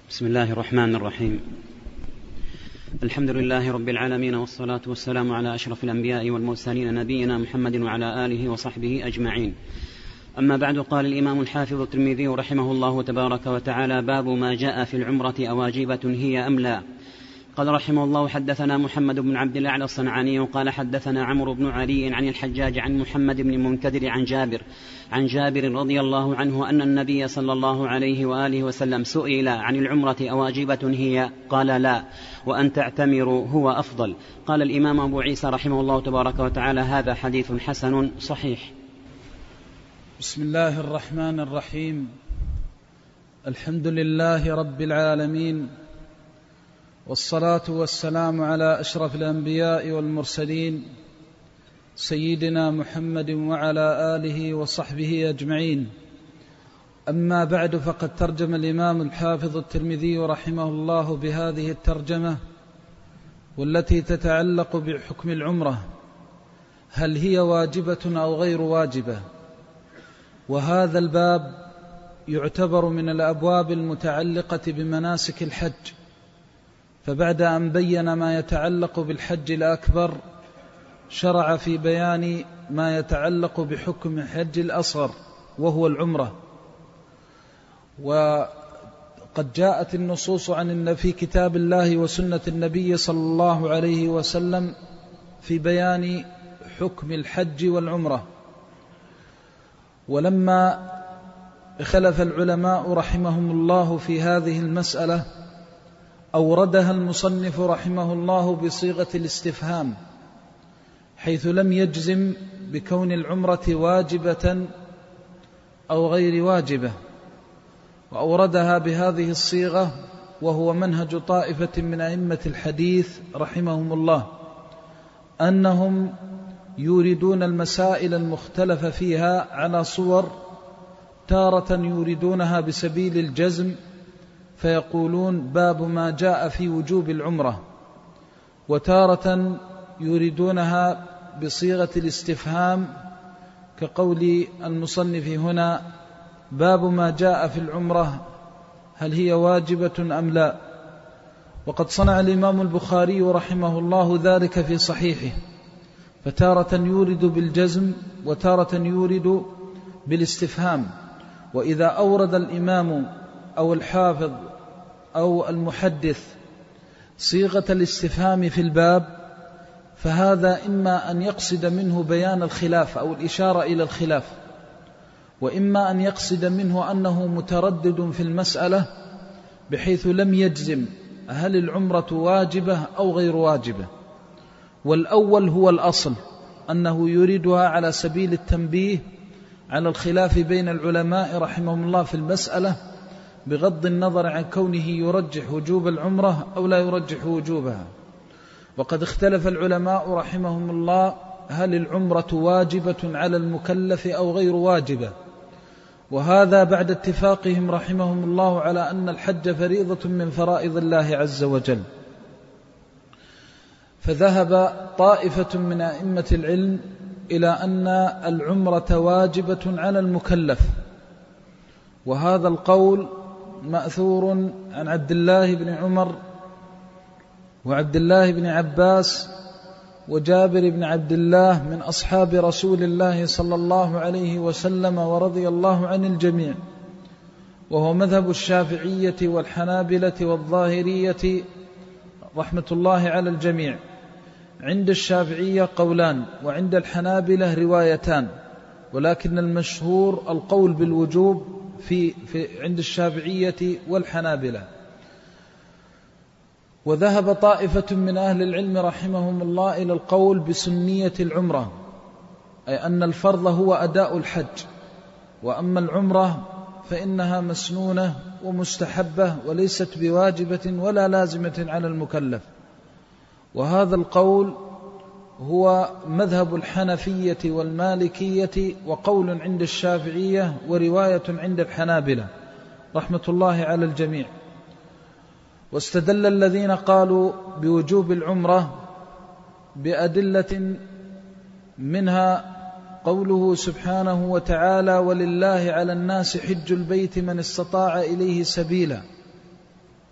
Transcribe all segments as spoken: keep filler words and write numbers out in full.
بسم الله الرحمن الرحيم. الحمد لله رب العالمين، والصلاة والسلام على أشرف الأنبياء والمرسلين نبينا محمد وعلى آله وصحبه أجمعين. أما بعد، قال الإمام الحافظ الترمذي رحمه الله تبارك وتعالى: باب ما جاء في العمرة أواجبة هي أم لا. قال رحمه الله: حدثنا محمد بن عبد الأعلى الصنعاني قال حدثنا عمرو بن علي عن الحجاج عن محمد بن المنكدر عن جابر عن جابر رضي الله عنه أن النبي صلى الله عليه وآله وسلم سئل عن العمرة أواجبة هي؟ قال لا، وأن تعتمروا هو أفضل. قال الإمام أبو عيسى رحمه الله تبارك وتعالى: هذا حديث حسن صحيح. بسم الله الرحمن الرحيم. الحمد لله رب العالمين، والصلاة والسلام على أشرف الأنبياء والمرسلين سيدنا محمد وعلى آله وصحبه أجمعين. أما بعد، فقد ترجم الإمام الحافظ الترمذي رحمه الله بهذه الترجمة، والتي تتعلق بحكم العمرة، هل هي واجبة أو غير واجبة. وهذا الباب يعتبر من الأبواب المتعلقة بمناسك الحج، فبعد أن بين ما يتعلق بالحج الأكبر شرع في بيان ما يتعلق بحكم الحج الأصغر وهو العمرة. وقد جاءت النصوص عن في كتاب الله وسنة النبي صلى الله عليه وسلم في بيان حكم الحج والعمرة. ولما اختلف العلماء رحمهم الله في هذه المسألة، أوردها المصنف رحمه الله بصيغة الاستفهام، حيث لم يجزم بكون العمرة واجبة أو غير واجبة، وأوردها بهذه الصيغة، وهو منهج طائفة من أئمة الحديث رحمهم الله، أنهم يوردون المسائل المختلف فيها على صور، تارة يوردونها بسبيل الجزم فيقولون باب ما جاء في وجوب العمرة، وتارة يريدونها بصيغة الاستفهام كقول المصنف هنا: باب ما جاء في العمرة هل هي واجبة أم لا. وقد صنع الإمام البخاري رحمه الله ذلك في صحيحه، فتارة يورد بالجزم وتارة يورد بالاستفهام. وإذا أورد الإمام أو الحافظ أو المحدث صيغة الاستفهام في الباب، فهذا إما أن يقصد منه بيان الخلاف أو الإشارة إلى الخلاف، وإما أن يقصد منه أنه متردد في المسألة بحيث لم يجزم هل العمرة واجبة أو غير واجبة. والأول هو الأصل، أنه يريدها على سبيل التنبيه على الخلاف بين العلماء رحمهم الله في المسألة، بغض النظر عن كونه يرجح وجوب العمرة أو لا يرجح وجوبها. وقد اختلف العلماء رحمهم الله هل العمرة واجبة على المكلف أو غير واجبة، وهذا بعد اتفاقهم رحمهم الله على أن الحج فريضة من فرائض الله عز وجل. فذهب طائفة من أئمة العلم إلى أن العمرة واجبة على المكلف، وهذا القول مأثور عن عبد الله بن عمر وعبد الله بن عباس وجابر بن عبد الله من أصحاب رسول الله صلى الله عليه وسلم ورضي الله عن الجميع، وهو مذهب الشافعية والحنابلة والظاهرية رحمة الله على الجميع. عند الشافعية قولان، وعند الحنابلة روايتان، ولكن المشهور القول بالوجوب في, في عند الشافعية والحنابلة. وذهب طائفة من أهل العلم رحمهم الله إلى القول بسنية العمرة، أي أن الفرض هو أداء الحج، وأما العمرة فإنها مسنونة ومستحبة وليست بواجبة ولا لازمة على المكلف. وهذا القول هو مذهب الحنفية والمالكية، وقول عند الشافعية، ورواية عند الحنابلة رحمة الله على الجميع. واستدل الذين قالوا بوجوب العمرة بأدلة، منها قوله سبحانه وتعالى: ولله على الناس حج البيت من استطاع إليه سبيلا.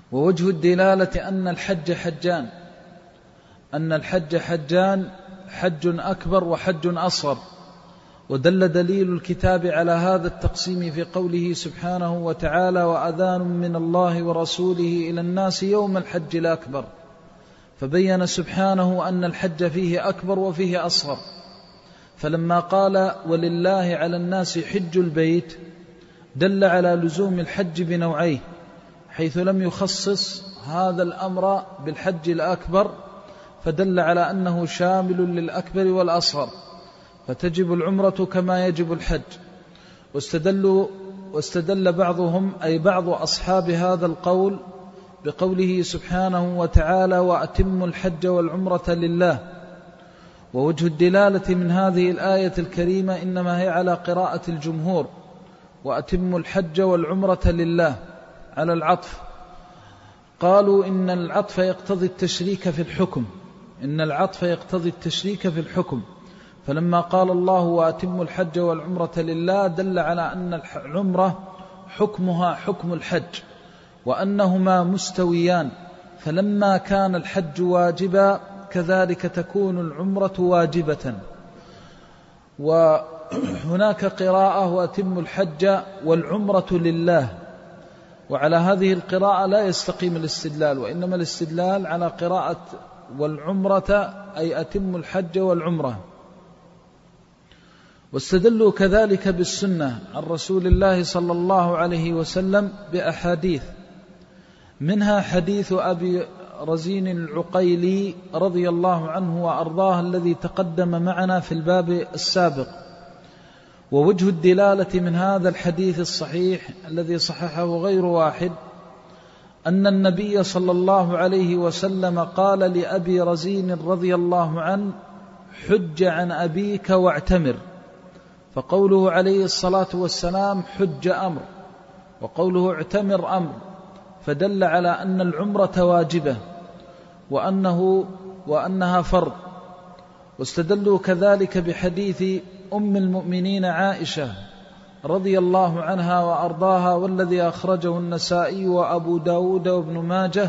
ووجه الدلالة أن الحج حجان أن الحج حجان حج أكبر وحج أصغر. ودل دليل الكتاب على هذا التقسيم في قوله سبحانه وتعالى: وأذان من الله ورسوله إلى الناس يوم الحج الأكبر. فبين سبحانه أن الحج فيه أكبر وفيه أصغر. فلما قال: ولله على الناس حج البيت، دل على لزوم الحج بنوعيه، حيث لم يخصص هذا الأمر بالحج الأكبر، فدل على أنه شامل للأكبر والأصغر، فتجب العمرة كما يجب الحج. واستدلوا واستدل بعضهم أي بعض أصحاب هذا القول بقوله سبحانه وتعالى: وأتموا الحج والعمرة لله. ووجه الدلالة من هذه الآية الكريمة إنما هي على قراءة الجمهور: وأتموا الحج والعمرة لله، على العطف. قالوا إن العطف يقتضي التشريك في الحكم إن العطف يقتضي التشريك في الحكم فلما قال الله: وأتموا الحج والعمرة لله، دل على أن العمرة حكمها حكم الحج، وأنهما مستويان. فلما كان الحج واجبا كذلك تكون العمرة واجبة. وهناك قراءة: وأتموا الحج والعمرة لله. وعلى هذه القراءة لا يستقيم الاستدلال، وإنما الاستدلال على قراءة والعمرة، أي أتموا الحج والعمرة. واستدلوا كذلك بالسنة عن رسول الله صلى الله عليه وسلم بأحاديث، منها حديث أبي رزين العقيلي رضي الله عنه وأرضاه الذي تقدم معنا في الباب السابق. ووجه الدلالة من هذا الحديث الصحيح الذي صححه غير واحد أن النبي صلى الله عليه وسلم قال لأبي رزين رضي الله عنه: حج عن أبيك واعتمر. فقوله عليه الصلاة والسلام حج أمر، وقوله اعتمر أمر، فدل على أن العمرة واجبة وأنه وأنها فرض. واستدلوا كذلك بحديث أم المؤمنين عائشة رضي الله عنها وأرضاها، والذي أخرجه النسائي وأبو داود وابن ماجه،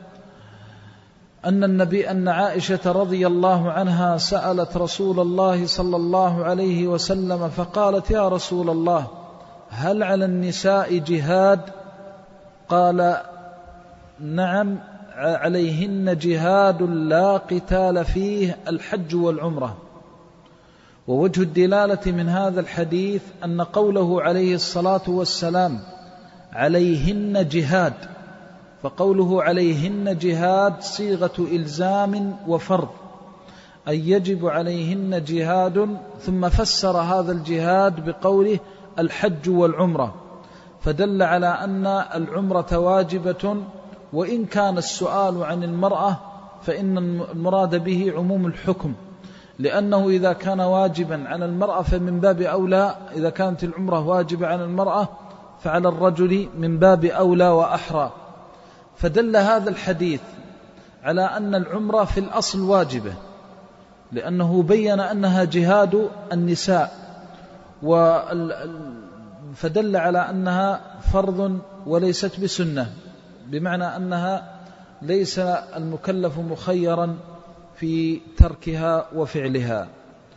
أن النبي أن عائشة رضي الله عنها سألت رسول الله صلى الله عليه وسلم فقالت: يا رسول الله، هل على النساء جهاد؟ قال: نعم، عليهن جهاد لا قتال فيه، الحج والعمرة. ووجه الدلالة من هذا الحديث أن قوله عليه الصلاة والسلام عليهن جهاد، فقوله عليهن جهاد صيغة إلزام وفرض، أي يجب عليهن جهاد، ثم فسر هذا الجهاد بقوله الحج والعمرة، فدل على أن العمرة واجبة. وإن كان السؤال عن المرأة فإن المراد به عموم الحكم، لأنه إذا كان واجبا على المرأة فمن باب أولى، إذا كانت العمرة واجبة على المرأة فعلى الرجل من باب أولى وأحرى. فدل هذا الحديث على أن العمرة في الأصل واجبة، لأنه بين أنها جهاد النساء، فدل على أنها فرض وليست بسنة، بمعنى أنها ليس المكلف مخيرا في تركها وفعلها.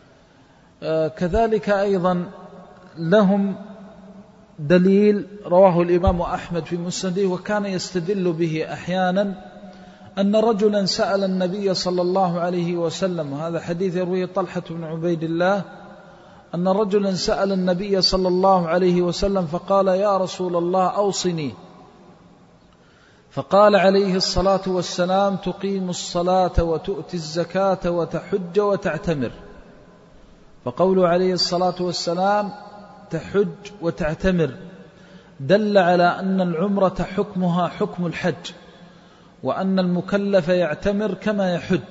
كذلك أيضا لهم دليل رواه الإمام أحمد في مسنده، وكان يستدل به أحيانا، أن رجلا سأل النبي صلى الله عليه وسلم، وهذا حديث يرويه طلحة بن عبيد الله، أن رجلا سأل النبي صلى الله عليه وسلم فقال: يا رسول الله أوصني. فقال عليه الصلاة والسلام: تقيم الصلاة وتؤتي الزكاة وتحج وتعتمر. فقوله عليه الصلاة والسلام تحج وتعتمر دل على أن العمرة حكمها حكم الحج، وأن المكلف يعتمر كما يحج.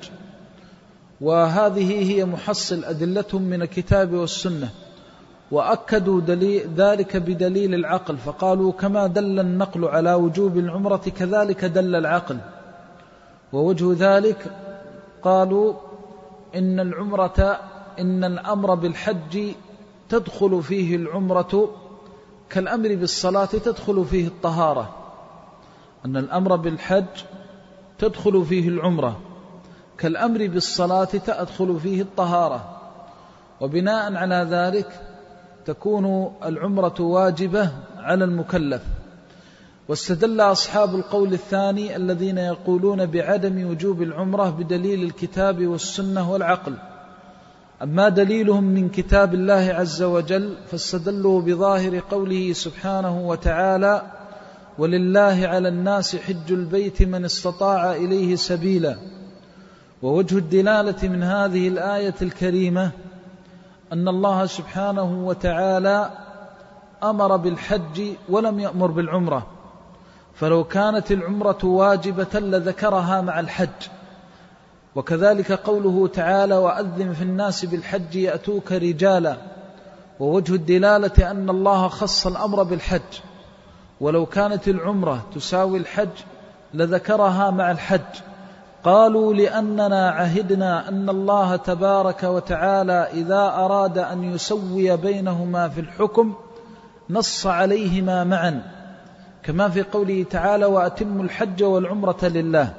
وهذه هي محصل أدلتهم من الكتاب والسنة، وأكدوا ذلك بدليل العقل، فقالوا: كما دل النقل على وجوب العمرة كذلك دل العقل. ووجه ذلك قالوا: إن العمرة إن الأمر بالحج تدخل فيه العمرة كالأمر بالصلاة تدخل فيه الطهارة، أن الأمر بالحج تدخل فيه العمرة، كالأمر بالصلاة تدخل فيه الطهارة، وبناء على ذلك تكون العمرة واجبة على المكلف. واستدل أصحاب القول الثاني الذين يقولون بعدم وجوب العمرة بدليل الكتاب والسنة والعقل. أما دليلهم من كتاب الله عز وجل فاستدلوا بظاهر قوله سبحانه وتعالى: ولله على الناس حج البيت من استطاع إليه سبيلا. ووجه الدلالة من هذه الآية الكريمة أن الله سبحانه وتعالى أمر بالحج ولم يأمر بالعمرة، فلو كانت العمرة واجبة لذكرها مع الحج. وكذلك قوله تعالى: وأذن في الناس بالحج يأتوك رجالا. ووجه الدلالة أن الله خص الأمر بالحج، ولو كانت العمرة تساوي الحج لذكرها مع الحج. قالوا: لأننا عهدنا أن الله تبارك وتعالى إذا أراد أن يسوي بينهما في الحكم نص عليهما معا، كما في قوله تعالى: وأتموا الحج والعمرة لله.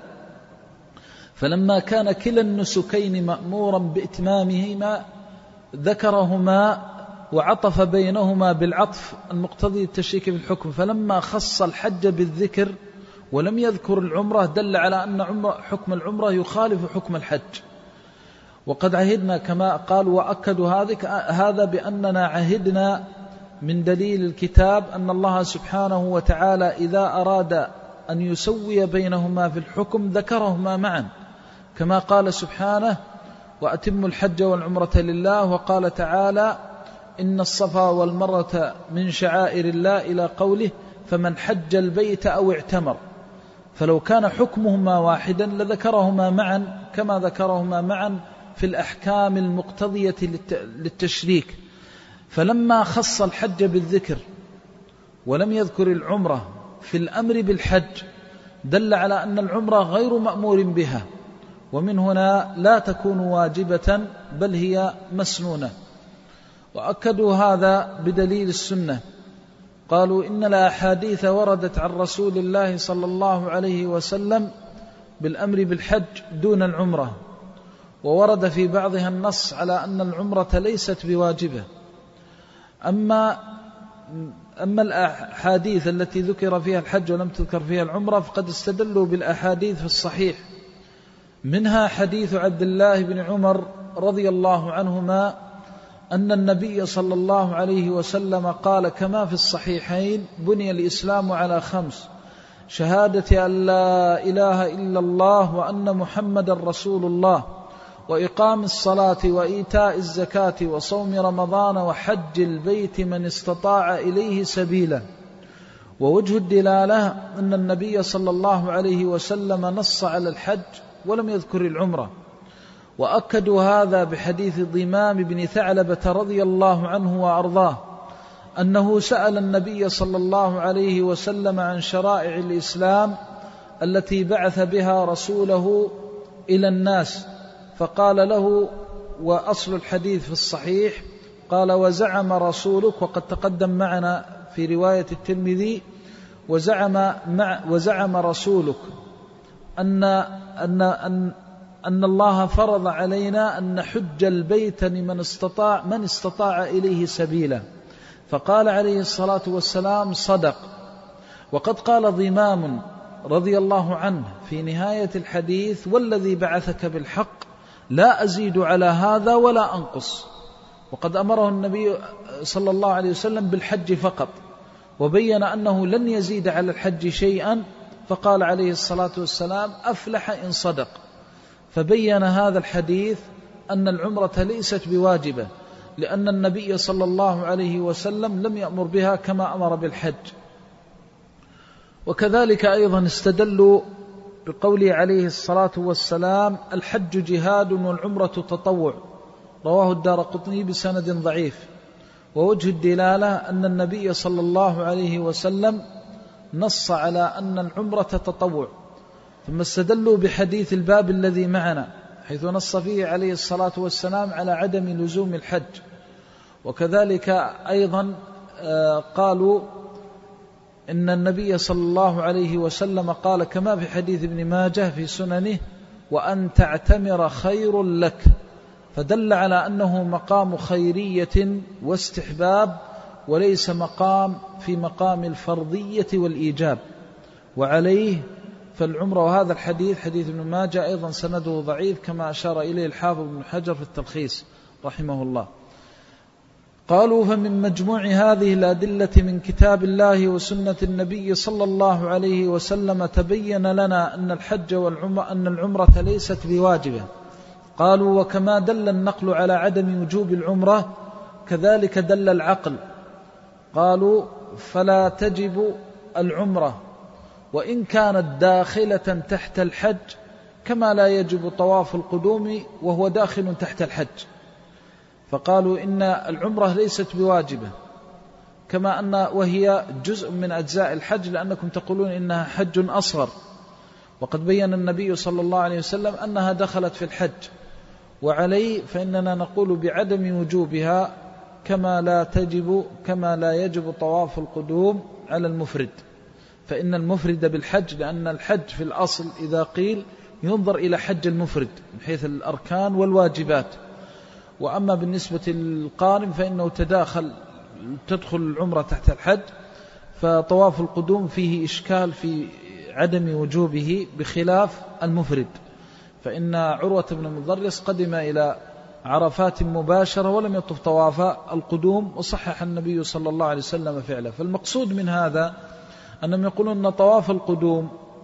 فلما كان كلا النسكين مأمورا بإتمامهما ذكرهما وعطف بينهما بالعطف المقتضي التشريك في الحكم، فلما خص الحج بالذكر ولم يذكر العمرة دل على أن عمرة حكم العمرة يخالف حكم الحج. وقد عهدنا كما قال، وأكدوا هذا بأننا عهدنا من دليل الكتاب أن الله سبحانه وتعالى إذا أراد أن يسوي بينهما في الحكم ذكرهما معا، كما قال سبحانه: وأتموا الحج والعمرة لله. وقال تعالى: إن الصفا والمروة من شعائر الله، إلى قوله: فمن حج البيت أو اعتمر. فلو كان حكمهما واحدا لذكرهما معا كما ذكرهما معا في الأحكام المقتضية للتشريك. فلما خص الحج بالذكر ولم يذكر العمرة في الأمر بالحج دل على أن العمرة غير مأمور بها، ومن هنا لا تكون واجبة بل هي مسنونة. وأكدوا هذا بدليل السنة، قالوا: إن الأحاديث وردت عن رسول الله صلى الله عليه وسلم بالأمر بالحج دون العمرة، وورد في بعضها النص على أن العمرة ليست بواجبة. أما أما الأحاديث التي ذكر فيها الحج ولم تذكر فيها العمرة فقد استدلوا بالأحاديث في الصحيح، منها حديث عبد الله بن عمر رضي الله عنهما أن النبي صلى الله عليه وسلم قال كما في الصحيحين: بني الإسلام على خمس: شهادة أن لا إله إلا الله وأن محمد رسول الله، وإقام الصلاة وإيتاء الزكاة وصوم رمضان وحج البيت من استطاع إليه سبيلا. ووجه الدلالة أن النبي صلى الله عليه وسلم نص على الحج ولم يذكر العمرة. وأكدوا هذا بحديث ضمام بن ثعلبة رضي الله عنه وأرضاه أنه سأل النبي صلى الله عليه وسلم عن شرائع الإسلام التي بعث بها رسوله إلى الناس، فقال له، وأصل الحديث في الصحيح، قال: وزعم رسولك، وقد تقدم معنا في رواية الترمذي: وزعم, مع وزعم رسولك أن, أن, أن, أن الله فرض علينا أن نحج البيت لمن استطاع, من استطاع إليه سبيلا. فقال عليه الصلاة والسلام: صدق. وقد قال ضمام رضي الله عنه في نهاية الحديث: والذي بعثك بالحق لا أزيد على هذا ولا أنقص. وقد أمره النبي صلى الله عليه وسلم بالحج فقط، وبين أنه لن يزيد على الحج شيئا، فقال عليه الصلاة والسلام: أفلح إن صدق. فبين هذا الحديث أن العمرة ليست بواجبة، لأن النبي صلى الله عليه وسلم لم يأمر بها كما أمر بالحج. وكذلك أيضا استدلوا بقوله عليه الصلاة والسلام: الحج جهاد والعمرة تطوع، رواه الدارقطني بسند ضعيف. ووجه الدلالة أن النبي صلى الله عليه وسلم نص على أن العمرة تطوع. ثم استدلوا بحديث الباب الذي معنا حيث نص فيه عليه الصلاة والسلام على عدم لزوم الحج. وكذلك أيضا قالوا إن النبي صلى الله عليه وسلم قال كما في حديث ابن ماجه في سننه: وأن تعتمر خير لك، فدل على أنه مقام خيرية واستحباب وليس مقام في مقام الفرضية والإيجاب. وعليه فالعمرة، وهذا الحديث حديث ابن ماجه أيضا سنده ضعيف كما أشار إليه الحافظ ابن حجر في التلخيص رحمه الله. قالوا: فمن مجموع هذه الأدلة من كتاب الله وسنة النبي صلى الله عليه وسلم تبين لنا أن الحج والعمرة أن العمرة ليست بواجبة. قالوا: وكما دل النقل على عدم وجوب العمرة كذلك دل العقل. قالوا: فلا تجب العمرة وإن كانت داخلة تحت الحج، كما لا يجب طواف القدوم وهو داخل تحت الحج. فقالوا إن العمرة ليست بواجبة، كما أن وهي جزء من أجزاء الحج، لأنكم تقولون إنها حج أصغر، وقد بين النبي صلى الله عليه وسلم أنها دخلت في الحج. وعليه فإننا نقول بعدم وجوبها، كما لا تجب كما لا يجب طواف القدوم على المفرد، فإن المفرد بالحج، لأن الحج في الأصل إذا قيل ينظر إلى حج المفرد من حيث الأركان والواجبات. وأما بالنسبة للقارن فإنه تداخل تدخل العمرة تحت الحج، فطواف القدوم فيه إشكال في عدم وجوبه بخلاف المفرد. فإن عروة بن مضرس قدم إلى عرفات مباشرة ولم يطف طواف القدوم، وصحح النبي صلى الله عليه وسلم فعله. فالمقصود من هذا أنهم يقولون أن طواف القدوم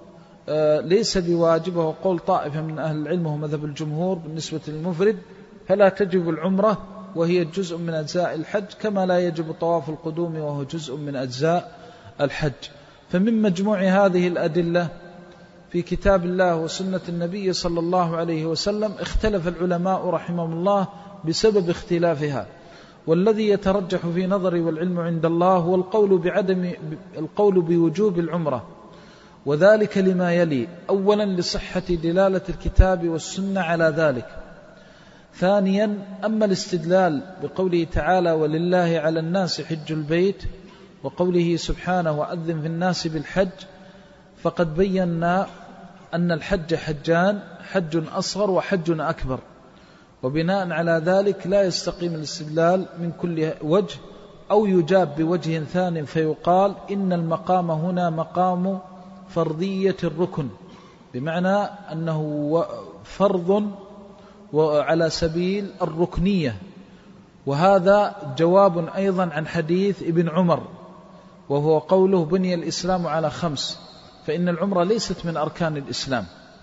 ليس بواجب، وقول طائفة من أهل العلم وهو مذهب الجمهور بالنسبة للمفرد، فلا تجب العمرة وهي جزء من أجزاء الحج، كما لا يجب طواف القدوم وهو جزء من أجزاء الحج. فمن مجموع هذه الأدلة في كتاب الله وسنة النبي صلى الله عليه وسلم اختلف العلماء رحمهم الله بسبب اختلافها، والذي يترجح في نظري والعلم عند الله هو القول بعدم القول بوجوب العمرة، وذلك لما يلي: أولا لصحة دلالة الكتاب والسنة على ذلك. ثانيا أما الاستدلال بقوله تعالى: ولله على الناس حج البيت، وقوله سبحانه: وأذن في الناس بالحج، فقد بينا أن الحج حجان: حج أصغر وحج أكبر، وبناء على ذلك لا يستقيم الاستدلال من كل وجه، أو يجاب بوجه ثان فيقال إن المقام هنا مقام فرضية الركن، بمعنى أنه فرض وعلى سبيل الركنية. وهذا جواب أيضا عن حديث ابن عمر، وهو قوله: بني الإسلام على خمس، فإن العمرة ليست من أركان الإسلام،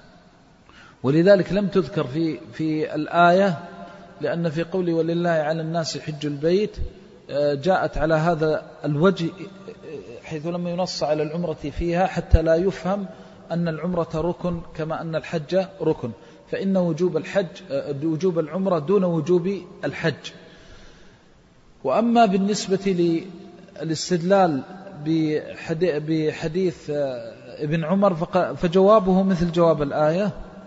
ولذلك لم تذكر في في الآية، لأن في قوله ولله على الناس حج البيت جاءت على هذا الوجه، حيث لم ينص على العمرة فيها حتى لا يفهم أن العمرة ركن كما أن الحج ركن، فإن وجوب الحج وجوب العمرة دون وجوب الحج. وأما بالنسبة للاستدلال بحديث ابن عمر فجوابه مثل جواب الآية.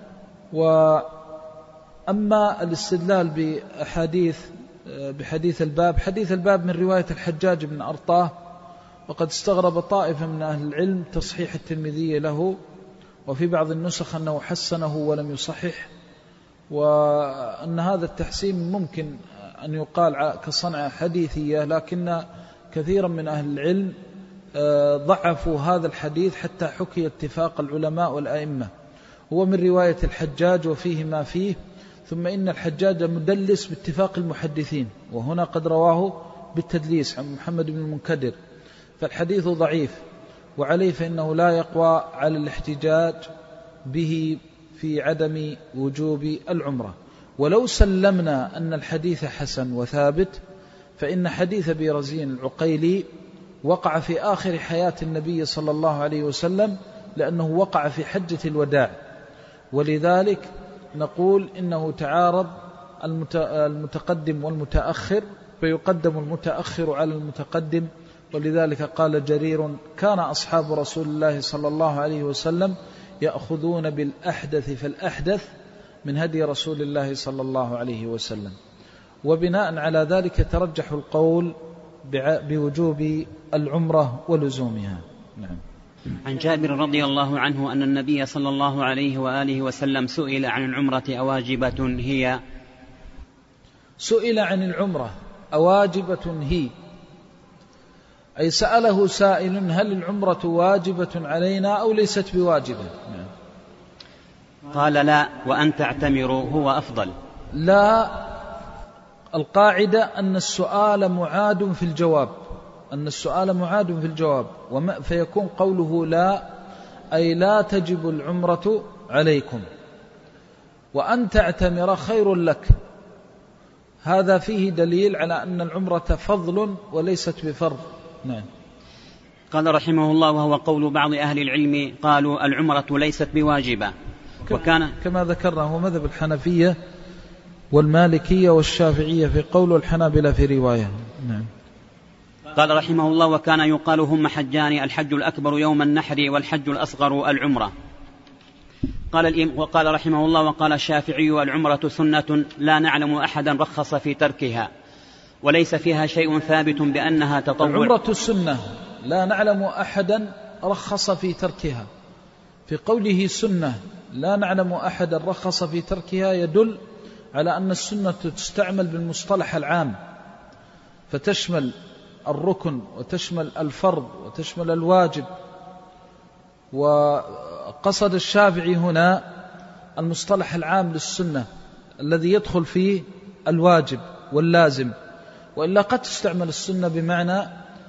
وأما الاستدلال بحديث بحديث الباب، حديث الباب من رواية الحجاج بن أرطاه، وقد استغرب طائفة من أهل العلم تصحيح الترمذي له، وفي بعض النسخ أنه حسنه ولم يصحح، وأن هذا التحسين ممكن أن يقال كصنعة حديثية، لكن كثيرا من أهل العلم ضعفوا هذا الحديث حتى حكي اتفاق العلماء والأئمة. هو من رواية الحجاج وفيه ما فيه، ثم إن الحجاج مدلس باتفاق المحدثين، وهنا قد رواه بالتدليس عن محمد بن المنكدر، فالحديث ضعيف، وعليه فإنه لا يقوى على الاحتجاج به في عدم وجوب العمرة. ولو سلمنا أن الحديث حسن وثابت، فإن حديث أبي رزين العقيلي وقع في آخر حياة النبي صلى الله عليه وسلم، لأنه وقع في حجة الوداع، ولذلك نقول إنه تعارض المتقدم والمتأخر، فيقدم المتأخر على المتقدم. ولذلك قال جرير: كان أصحاب رسول الله صلى الله عليه وسلم يأخذون بالأحدث فالأحدث من هدي رسول الله صلى الله عليه وسلم. وبناء على ذلك ترجح القول بوجوب العمرة ولزومها. نعم. عن جابر رضي الله عنه أن النبي صلى الله عليه وآله وسلم سئل عن العمرة أواجبة هي؟ سئل عن العمرة أواجبة هي، أي سأله سائل هل العمرة واجبة علينا أو ليست بواجبة؟ نعم. قال لا، وأن تعتمروا هو أفضل. لا، القاعدة أن السؤال معاد في الجواب، أن السؤال معاد في الجواب، فيكون قوله لا أي لا تجب العمرة عليكم، وأن تعتمر خير لك. هذا فيه دليل على أن العمرة فضل وليست بفرض. نعم. قال رحمه الله وهو قول بعض أهل العلم قالوا العمرة ليست بواجبة، وكان كما ذكرنا هو مذهب الحنفية والمالكية والشافعية في قول، الحنابلة في رواية. نعم. قال رحمه الله وكان يقال هم حجان، الحج الأكبر يوم النحر والحج الأصغر العمرة. قال وقال رحمه الله وقال الشافعي العمرة سنة لا نعلم أحدا رخص في تركها وليس فيها شيء ثابت بأنها تطوع. العمرة السنة لا نعلم أحدا رخص في تركها، في قوله سنة لا نعلم أحدا رخص في تركها يدل على أن السنة تستعمل بالمصطلح العام، فتشمل الركن وتشمل الفرض وتشمل الواجب. وقصد الشافعي هنا المصطلح العام للسنة الذي يدخل فيه الواجب واللازم، وإلا قد تستعمل السنة بمعنى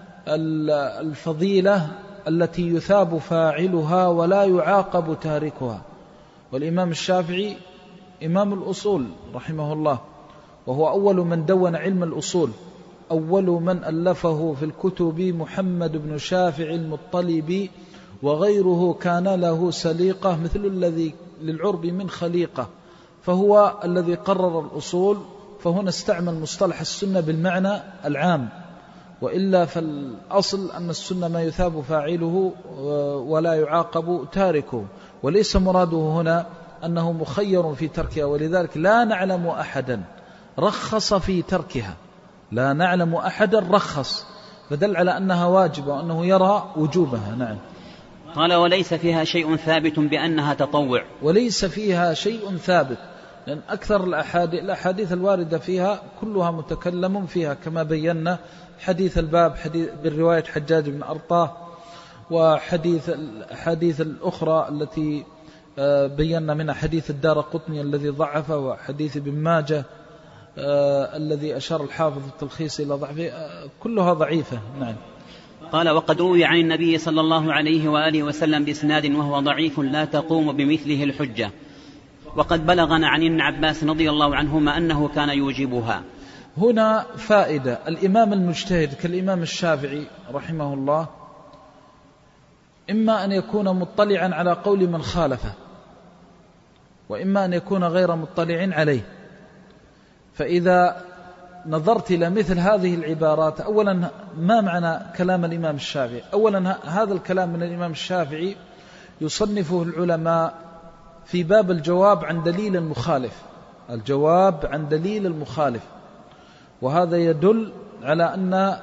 الفضيلة التي يثاب فاعلها ولا يعاقب تاركها. والإمام الشافعي إمام الأصول رحمه الله، وهو أول من دون علم الأصول، أول من ألفه في الكتب محمد بن شافع المطلبي، وغيره كان له سليقة مثل الذي للعرب من خليقة، فهو الذي قرر الأصول. فهنا استعمل مصطلح السنة بالمعنى العام، وإلا فالأصل أن السنة ما يثاب فاعله ولا يعاقب تاركه، وليس مراده هنا أنه مخير في تركها. ولذلك لا نعلم أحدا رخص في تركها، لا نعلم أحدا رخص، فدل على أنها واجبة وأنه يرى وجوبها. نعم. قال وليس فيها شيء ثابت بأنها تطوع. وليس فيها شيء ثابت، لأن أكثر الأحاديث, الأحاديث الواردة فيها كلها متكلم فيها، كما بينا حديث الباب حديث بالرواية حجاج بن أرطاه، وحديث الحديث الأخرى التي بينا منها حديث الدار قطني الذي ضعفه، وحديث ابن ماجه الذي أشار الحافظ التلخيص إلى ضعفه، كلها ضعيفة. نعم. قال وقد روي عن النبي صلى الله عليه وآله وسلم بإسناد وهو ضعيف لا تقوم بمثله الحجة، وقد بلغنا عن ابن عباس رضي الله عنهما أنه كان يوجبها. هنا فائدة، الإمام المجتهد كالإمام الشافعي رحمه الله إما أن يكون مطلعا على قول من خالفه، وإما أن يكون غير مطلع عليه. فإذا نظرت إلى مثل هذه العبارات، أولا ما معنى كلام الإمام الشافعي؟ أولا هذا الكلام من الإمام الشافعي يصنفه العلماء في باب الجواب عن دليل المخالف، الجواب عن دليل المخالف، وهذا يدل على أن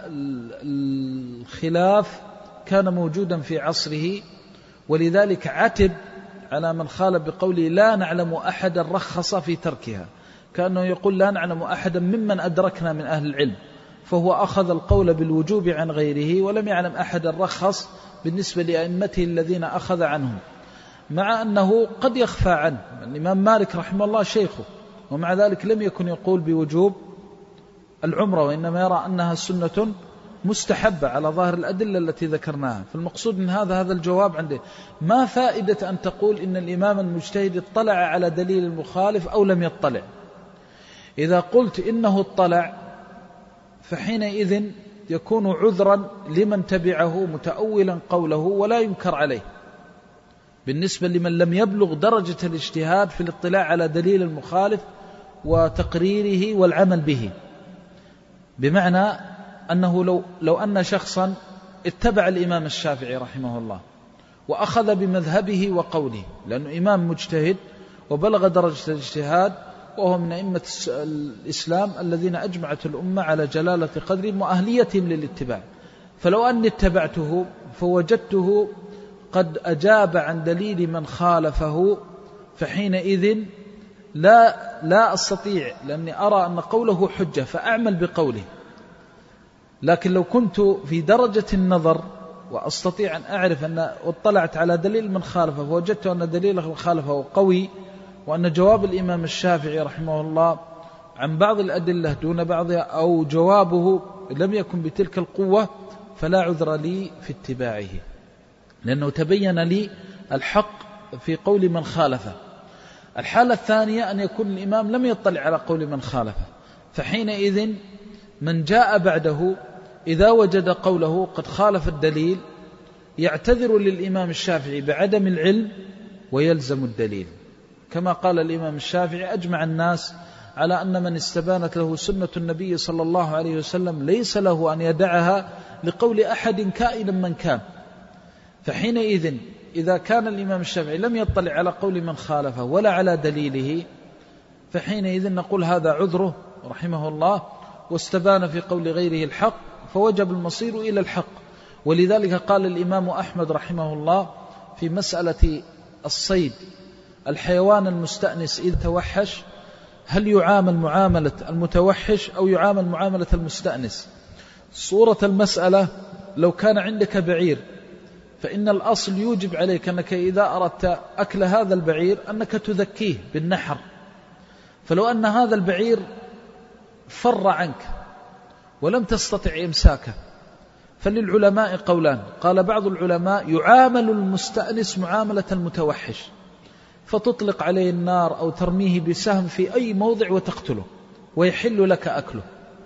الخلاف كان موجودا في عصره، ولذلك عتب على من خالف بقوله لا نعلم أحدا رخص في تركها، كأنه يقول لا نعلم أحدا ممن أدركنا من أهل العلم، فهو أخذ القول بالوجوب عن غيره ولم يعلم أحدا رخص بالنسبة لأئمته الذين أخذ عنهم، مع أنه قد يخفى عنه. الإمام مالك رحمه الله شيخه، ومع ذلك لم يكن يقول بوجوب العمرة، وإنما يرى أنها سنة مستحبة على ظاهر الأدلة التي ذكرناها. فالمقصود من هذا هذا الجواب عنده. ما فائدة أن تقول إن الإمام المجتهد اطلع على دليل المخالف أو لم يطلع؟ إذا قلت إنه اطلع فحينئذ يكون عذرا لمن تبعه متأولا قوله ولا ينكر عليه، بالنسبة لمن لم يبلغ درجة الاجتهاد في الاطلاع على دليل المخالف وتقريره والعمل به. بمعنى أنه لو, لو أن شخصا اتبع الإمام الشافعي رحمه الله وأخذ بمذهبه وقوله، لأنه إمام مجتهد وبلغ درجة الاجتهاد، وهو من أئمة الإسلام الذين أجمعت الأمة على جلالة قدرهم وأهليتهم للاتباع، فلو أني اتبعته فوجدته قد أجاب عن دليل من خالفه، فحينئذ لا لا أستطيع، لأني أرى أن قوله حجة فأعمل بقوله. لكن لو كنت في درجة النظر وأستطيع أن أعرف أن اطلعت على دليل من خالفه فوجدت أن دليل من خالفه قوي، وأن جواب الإمام الشافعي رحمه الله عن بعض الأدلة دون بعضها، أو جوابه لم يكن بتلك القوة، فلا عذر لي في اتباعه، لأنه تبين لي الحق في قول من خالفه. الحالة الثانية أن يكون الإمام لم يطلع على قول من خالفه، فحينئذ من جاء بعده إذا وجد قوله قد خالف الدليل يعتذر للإمام الشافعي بعدم العلم ويلزم الدليل، كما قال الإمام الشافعي: أجمع الناس على أن من استبانت له سنة النبي صلى الله عليه وسلم ليس له أن يدعها لقول أحد كائنا من كان. فحينئذ إذا كان الإمام الشافعي لم يطلع على قول من خالفه ولا على دليله، فحينئذ نقول هذا عذره رحمه الله، واستبان في قول غيره الحق، فوجب المصير إلى الحق. ولذلك قال الإمام أحمد رحمه الله في مسألة الصيد: الحيوان المستأنس إذ توحش هل يعامل معاملة المتوحش أو يعامل معاملة المستأنس؟ صورة المسألة: لو كان عندك بعير فإن الأصل يوجب عليك أنك إذا أردت أكل هذا البعير أنك تذكيه بالنحر، فلو أن هذا البعير فر عنك ولم تستطع إمساكه فللعلماء قولان. قال بعض العلماء: يعامل المستأنس معاملة المتوحش، فتطلق عليه النار أو ترميه بسهم في أي موضع وتقتله ويحل لك أكله.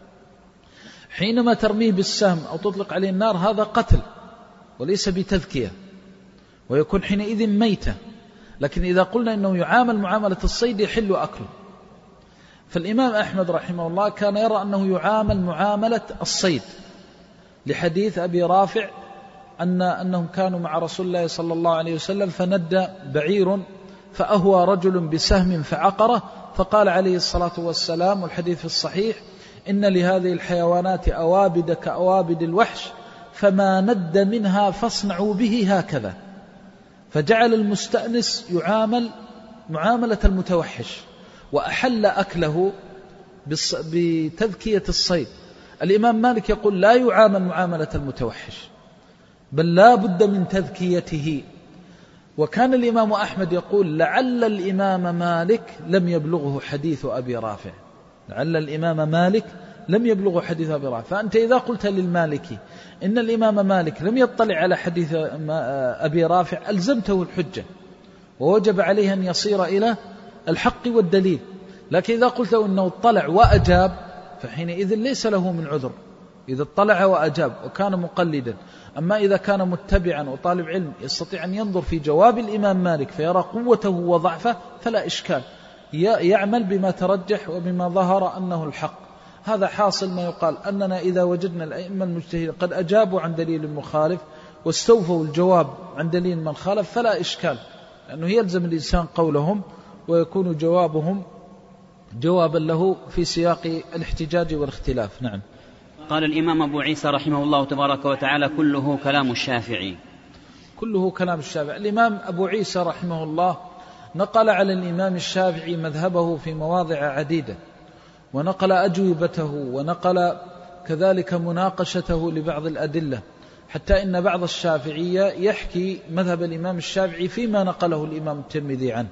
حينما ترميه بالسهم أو تطلق عليه النار هذا قتل وليس بتذكية، ويكون حينئذ ميتة. لكن إذا قلنا إنه يعامل معاملة الصيد يحل أكله. فالإمام أحمد رحمه الله كان يرى أنه يعامل معاملة الصيد، لحديث أبي رافع أن أنهم كانوا مع رسول الله صلى الله عليه وسلم فندى بعير فأهوى رجل بسهم فعقره، فقال عليه الصلاة والسلام، والحديث الصحيح: إن لهذه الحيوانات أوابد كأوابد الوحش، فما ند منها فاصنعوا به هكذا. فجعل المستأنس يعامل معاملة المتوحش، وأحل أكله بتذكية الصيد. الإمام مالك يقول لا يعامل معاملة المتوحش، بل لا بد من تذكيته. وكان الإمام أحمد يقول: لعل الإمام مالك لم يبلغه حديث أبي رافع، لعل الإمام مالك لم يبلغه حديث أبي رافع. فأنت إذا قلت للمالكي إن الإمام مالك لم يطلع على حديث أبي رافع ألزمته الحجة، ووجب عليه أن يصير إلى الحق والدليل. لكن إذا قلت له إنه اطلع وأجاب فحينئذ ليس له من عذر، إذا اطلع وأجاب وكان مقلدا. أما إذا كان متبعا وطالب علم يستطيع أن ينظر في جواب الإمام مالك فيرى قوته وضعفه فلا إشكال، يعمل بما ترجح وبما ظهر أنه الحق. هذا حاصل ما يقال أننا إذا وجدنا الأئمة المجتهدين قد أجابوا عن دليل مخالف واستوفوا الجواب عن دليل من خالف فلا إشكال، لأنه يلزم الإنسان قولهم ويكون جوابهم جوابا له في سياق الاحتجاج والاختلاف. نعم. قال الإمام أبو عيسى رحمه الله تبارك وتعالى: كله كلام الشافعي. كله كلام الشافعي. الإمام أبو عيسى رحمه الله نقل على الإمام الشافعي مذهبه في مواضع عديدة، ونقل أجوبته، ونقل كذلك مناقشته لبعض الأدلة، حتى إن بعض الشافعية يحكي مذهب الإمام الشافعي فيما نقله الإمام الترمذي عنه.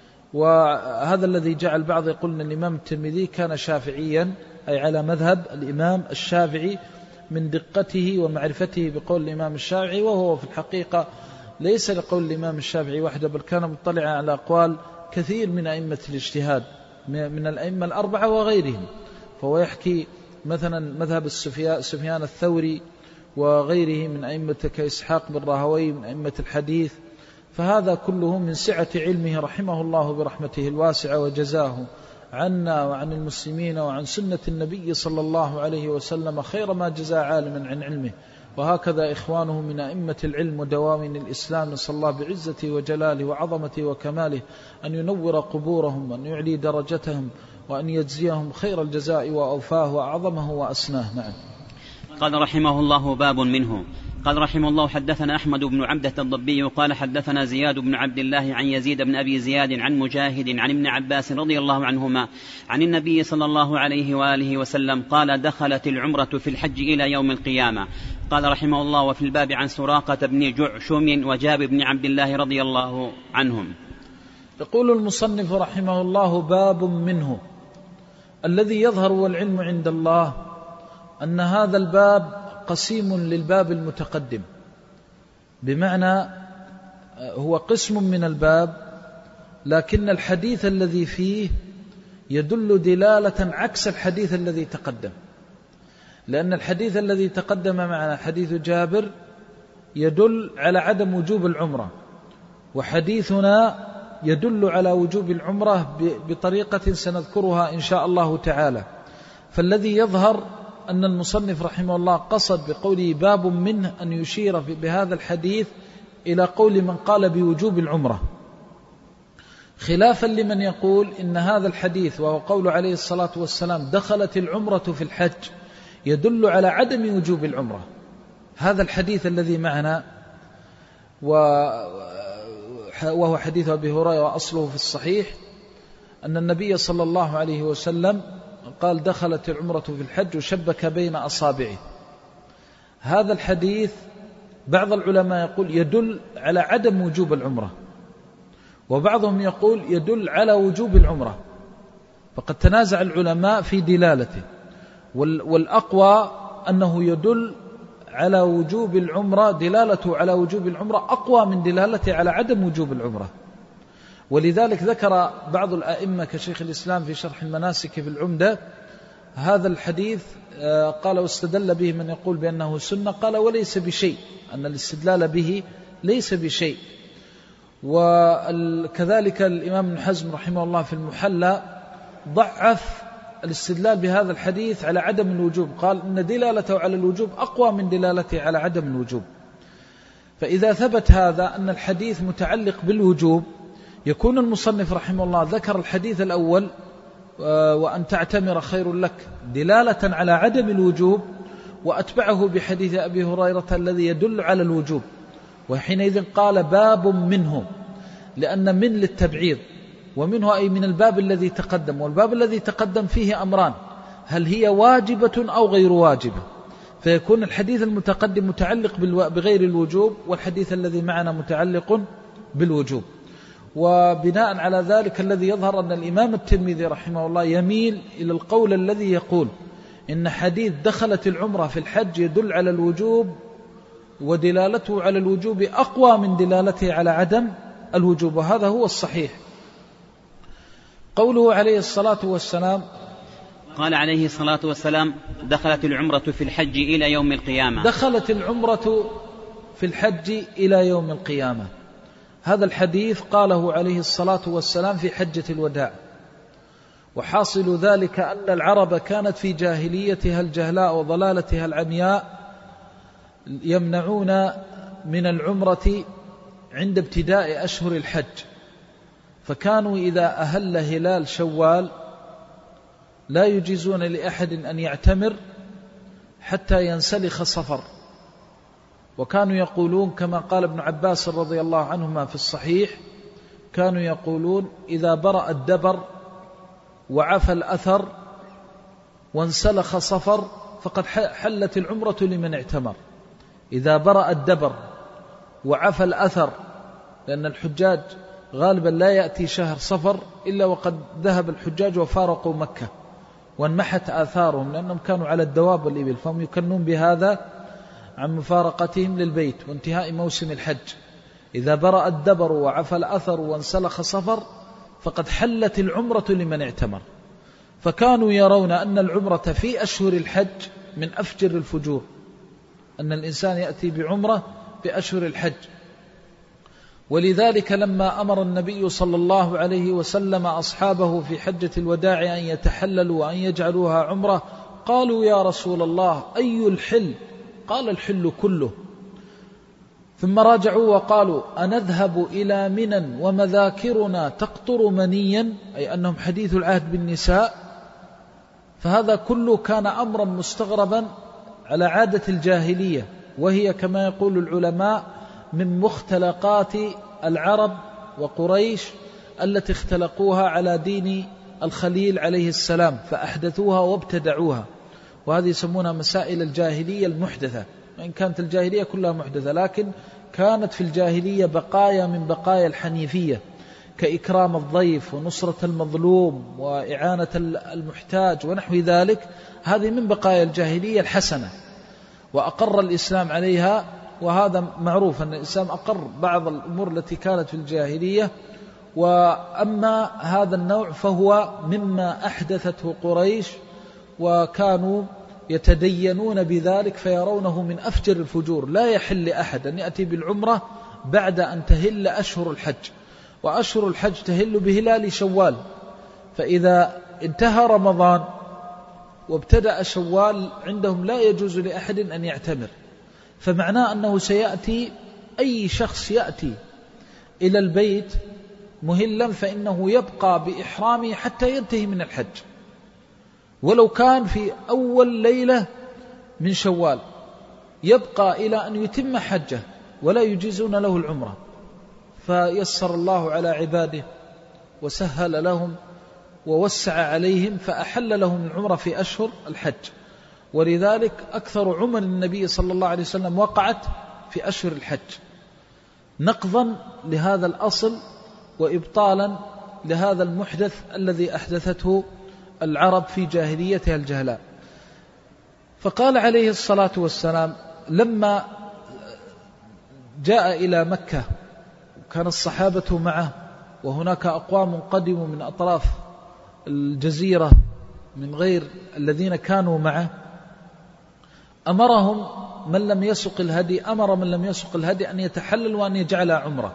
وهذا الذي جعل بعض يقولون الإمام الترمذي كان شافعيا، أي على مذهب الإمام الشافعي من دقته ومعرفته بقول الإمام الشافعي، وهو في الحقيقة ليس لقول الإمام الشافعي وحده، بل كان مطلعا على أقوال كثير من أئمة الاجتهاد من الأئمة الأربعة وغيرهم. فهو يحكي مثلا مذهب سفيان الثوري وغيره من أئمة كإسحاق بن راهويه من أئمة الحديث. فهذا كله من سعة علمه رحمه الله برحمته الواسعة، وجزاه عنا وعن المسلمين وعن سنة النبي صلى الله عليه وسلم خير ما جزى عالما عن علمه. وهكذا إخوانه من أئمة العلم ودوام الإسلام، نسأل الله بعزته وجلاله وعظمته وكماله أن ينور قبورهم وأن يعلي درجتهم وأن يجزيهم خير الجزاء وأوفاه وأعظمه وأسناه. نعم. قال رحمه الله: باب منه قال رحمه الله: حدثنا أحمد بن عبدة الضبي قال حدثنا زياد بن عبد الله عن يزيد بن أبي زياد عن مجاهد عن ابن عباس رضي الله عنهما عن النبي صلى الله عليه وآله وسلم قال: دخلت العمرة في الحج إلى يوم القيامة. قال رحمه الله: وفي الباب عن سراقة بن جعشم وجابر بن عبد الله رضي الله عنهم. يقول المصنف رحمه الله: باب منه. الذي يظهر والعلم عند الله أن هذا الباب قسيم للباب المتقدم، بمعنى هو قسم من الباب، لكن الحديث الذي فيه يدل دلالة عكس الحديث الذي تقدم، لأن الحديث الذي تقدم معنا حديث جابر يدل على عدم وجوب العمرة، وحديثنا يدل على وجوب العمرة بطريقة سنذكرها إن شاء الله تعالى. فالذي يظهر أن المصنف رحمه الله قصد بقوله باب منه أن يشير بهذا الحديث إلى قول من قال بوجوب العمرة، خلافا لمن يقول إن هذا الحديث وهو قول عليه الصلاة والسلام دخلت العمرة في الحج يدل على عدم وجوب العمرة. هذا الحديث الذي معنا وهو حديث أبي هريرة وأصله في الصحيح أن النبي صلى الله عليه وسلم قال: دخلت العمرة في الحج وشبك بين أصابعه. هذا الحديث بعض العلماء يقول يدل على عدم وجوب العمرة، وبعضهم يقول يدل على وجوب العمرة، فقد تنازع العلماء في دلالته، والأقوى أنه يدل على وجوب العمرة، دلالته على وجوب العمرة أقوى من دلالته على عدم وجوب العمرة. ولذلك ذكر بعض الآئمة كشيخ الإسلام في شرح المناسك في العمدة هذا الحديث، قال: واستدل به من يقول بأنه سنة، قال: وليس بشيء، أن الاستدلال به ليس بشيء. وكذلك الإمام ابن حزم رحمه الله في المحلى ضعف الاستدلال بهذا الحديث على عدم الوجوب، قال إن دلالته على الوجوب أقوى من دلالته على عدم الوجوب. فإذا ثبت هذا أن الحديث متعلق بالوجوب، يكون المصنف رحمه الله ذكر الحديث الأول وأن تعتمر خير لك دلالة على عدم الوجوب، وأتبعه بحديث أبي هريرة الذي يدل على الوجوب، وحينئذ قال باب منه، لأن من للتبعيض، ومنه أي من الباب الذي تقدم، والباب الذي تقدم فيه أمران: هل هي واجبة أو غير واجبة؟ فيكون الحديث المتقدم متعلق بغير الوجوب، والحديث الذي معنا متعلق بالوجوب. وبناء على ذلك الذي يظهر أن الإمام الترمذي رحمه الله يميل إلى القول الذي يقول إن حديث دخلت العمرة في الحج يدل على الوجوب، ودلالته على الوجوب أقوى من دلالته على عدم الوجوب، وهذا هو الصحيح. قوله عليه الصلاة والسلام، قال عليه الصلاة والسلام: دخلت العمرة في الحج إلى يوم القيامة. دخلت العمرة في الحج إلى يوم القيامة. هذا الحديث قاله عليه الصلاة والسلام في حجة الوداع، وحاصل ذلك أن العرب كانت في جاهليتها الجهلاء وضلالتها العمياء يمنعون من العمرة عند ابتداء أشهر الحج، فكانوا إذا أهل هلال شوال لا يجيزون لأحد أن يعتمر حتى ينسلخ صفر، وكانوا يقولون كما قال ابن عباس رضي الله عنهما في الصحيح، كانوا يقولون: إذا برأ الدبر وعفى الأثر وانسلخ صفر فقد حلت العمرة لمن اعتمر. إذا برأ الدبر وعفى الأثر، لأن الحجاج غالبا لا يأتي شهر صفر إلا وقد ذهب الحجاج وفارقوا مكة وانمحت آثارهم، لأنهم كانوا على الدواب والإبل، فهم يكنون بهذا عن مفارقتهم للبيت وانتهاء موسم الحج. إذا برأ الدبر وعفى الأثر وانسلخ صفر فقد حلت العمرة لمن اعتمر. فكانوا يرون أن العمرة في أشهر الحج من أفجر الفجور، أن الإنسان يأتي بعمرة في أشهر الحج. ولذلك لما أمر النبي صلى الله عليه وسلم أصحابه في حجة الوداع أن يتحللوا وأن يجعلوها عمرة، قالوا: يا رسول الله، أي الحل؟ قال: الحل كله. ثم راجعوا وقالوا: أنذهب إلى منى ومذاكرنا تقطر منيا، أي أنهم حديث العهد بالنساء. فهذا كله كان أمرا مستغربا على عادة الجاهلية، وهي كما يقول العلماء من مختلقات العرب وقريش التي اختلقوها على دين الخليل عليه السلام فأحدثوها وابتدعوها، وهذه يسمونها مسائل الجاهلية المحدثة، وإن كانت الجاهلية كلها محدثة لكن كانت في الجاهلية بقايا من بقايا الحنيفية كإكرام الضيف ونصرة المظلوم وإعانة المحتاج ونحو ذلك. هذه من بقايا الجاهلية الحسنة وأقر الإسلام عليها، وهذا معروف أن الإسلام أقر بعض الأمور التي كانت في الجاهلية. وأما هذا النوع فهو مما أحدثته قريش، وكانوا يتدينون بذلك فيرونه من أفجر الفجور. لا يحل أحد أن يأتي بالعمرة بعد أن تهل أشهر الحج، وأشهر الحج تهل بهلال شوال، فإذا انتهى رمضان وابتدأ شوال عندهم لا يجوز لأحد أن يعتمر. فمعناه أنه سيأتي أي شخص يأتي إلى البيت مهلا فإنه يبقى بإحرامه حتى ينتهي من الحج، ولو كان في أول ليلة من شوال يبقى إلى أن يتم حجه ولا يجيزون له العمرة. فيسر الله على عباده وسهل لهم ووسع عليهم فأحل لهم العمرة في أشهر الحج، ولذلك أكثر عمر النبي صلى الله عليه وسلم وقعت في أشهر الحج نقضا لهذا الأصل وإبطالا لهذا المحدث الذي أحدثته العرب في جاهليتها الجهلاء. فقال عليه الصلاة والسلام لما جاء إلى مكة كان الصحابة معه، وهناك أقوام قدموا من أطراف الجزيرة من غير الذين كانوا معه، أمرهم من لم يسق الهدي أمر من لم يسق الهدي أن يتحلل وأن يجعل عمرة.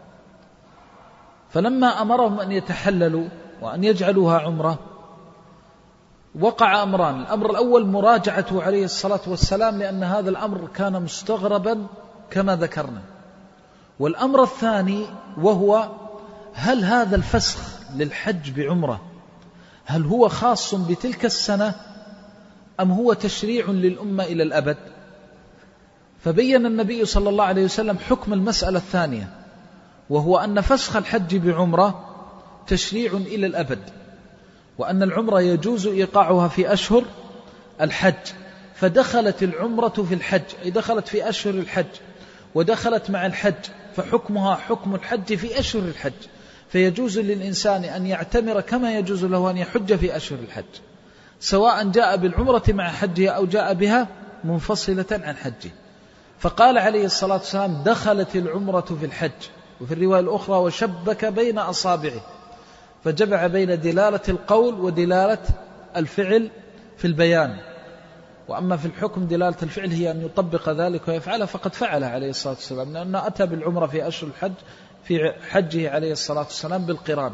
فلما أمرهم أن يتحللوا وأن يجعلوها عمرة وقع أمران. الأمر الأول مراجعته عليه الصلاة والسلام لأن هذا الأمر كان مستغربا كما ذكرنا، والأمر الثاني وهو هل هذا الفسخ للحج بعمرة هل هو خاص بتلك السنة أم هو تشريع للأمة إلى الأبد؟ فبين النبي صلى الله عليه وسلم حكم المسألة الثانية، وهو أن فسخ الحج بعمرة تشريع إلى الأبد، وأن العمرة يجوز إيقاعها في أشهر الحج. فدخلت العمرة في الحج أي دخلت في أشهر الحج ودخلت مع الحج، فحكمها حكم الحج في أشهر الحج، فيجوز للإنسان أن يعتمر كما يجوز له أن يحج في أشهر الحج، سواء جاء بالعمرة مع حجه أو جاء بها منفصلة عن حجه. فقال عليه الصلاة والسلام دخلت العمرة في الحج، وفي الرواية الأخرى وشبك بين أصابعه، فجمع بين دلالة القول ودلالة الفعل في البيان. وأما في الحكم دلالة الفعل هي أن يطبق ذلك ويفعله، فقد فعلها عليه الصلاة والسلام، لأنه أتى بالعمرة في أشهر الحج في حجه عليه الصلاة والسلام بالقران.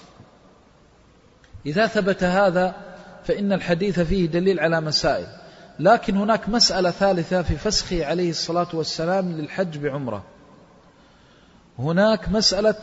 إذا ثبت هذا فإن الحديث فيه دليل على مسائل، لكن هناك مسألة ثالثة في فسخه عليه الصلاة والسلام للحج بعمرة. هناك مسألة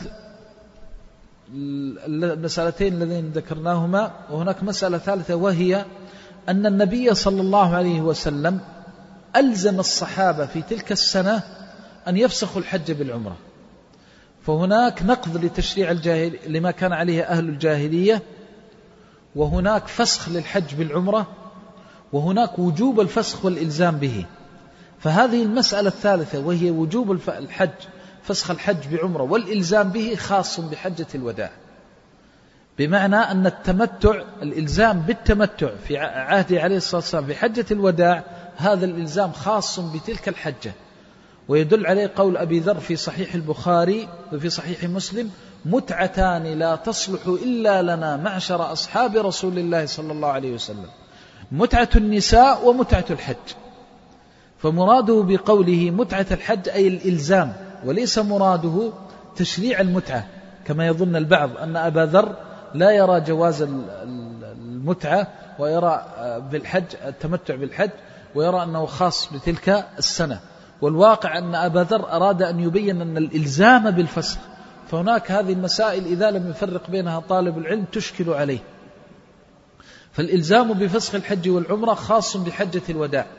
المسألتين اللذين ذكرناهما، وهناك مسألة ثالثة وهي أن النبي صلى الله عليه وسلم ألزم الصحابة في تلك السنة أن يفسخوا الحج بالعمرة. فهناك نقض لتشريع الجاهل لما كان عليه أهل الجاهلية، وهناك فسخ للحج بالعمرة، وهناك وجوب الفسخ والإلزام به. فهذه المسألة الثالثة وهي وجوب الحج فسخ الحج بعمرة والإلزام به خاص بحجة الوداع، بمعنى أن التمتع الإلزام بالتمتع في عهده عليه الصلاة والسلام في حجة الوداع هذا الإلزام خاص بتلك الحجة. ويدل عليه قول أبي ذر في صحيح البخاري وفي صحيح مسلم متعتان لا تصلح إلا لنا معشر أصحاب رسول الله صلى الله عليه وسلم، متعة النساء ومتعة الحج. فمراده بقوله متعة الحج أي الإلزام، وليس مراده تشريع المتعة كما يظن البعض أن أبا ذر لا يرى جواز المتعة ويرى بالحج التمتع بالحج ويرى أنه خاص بتلك السنة. والواقع أن أبا ذر أراد أن يبين أن الإلزام بالفسخ. فهناك هذه المسائل إذا لم يفرق بينها طالب العلم تشكل عليه. فالإلزام بفسخ الحج والعمرة خاص بحجة الوداع،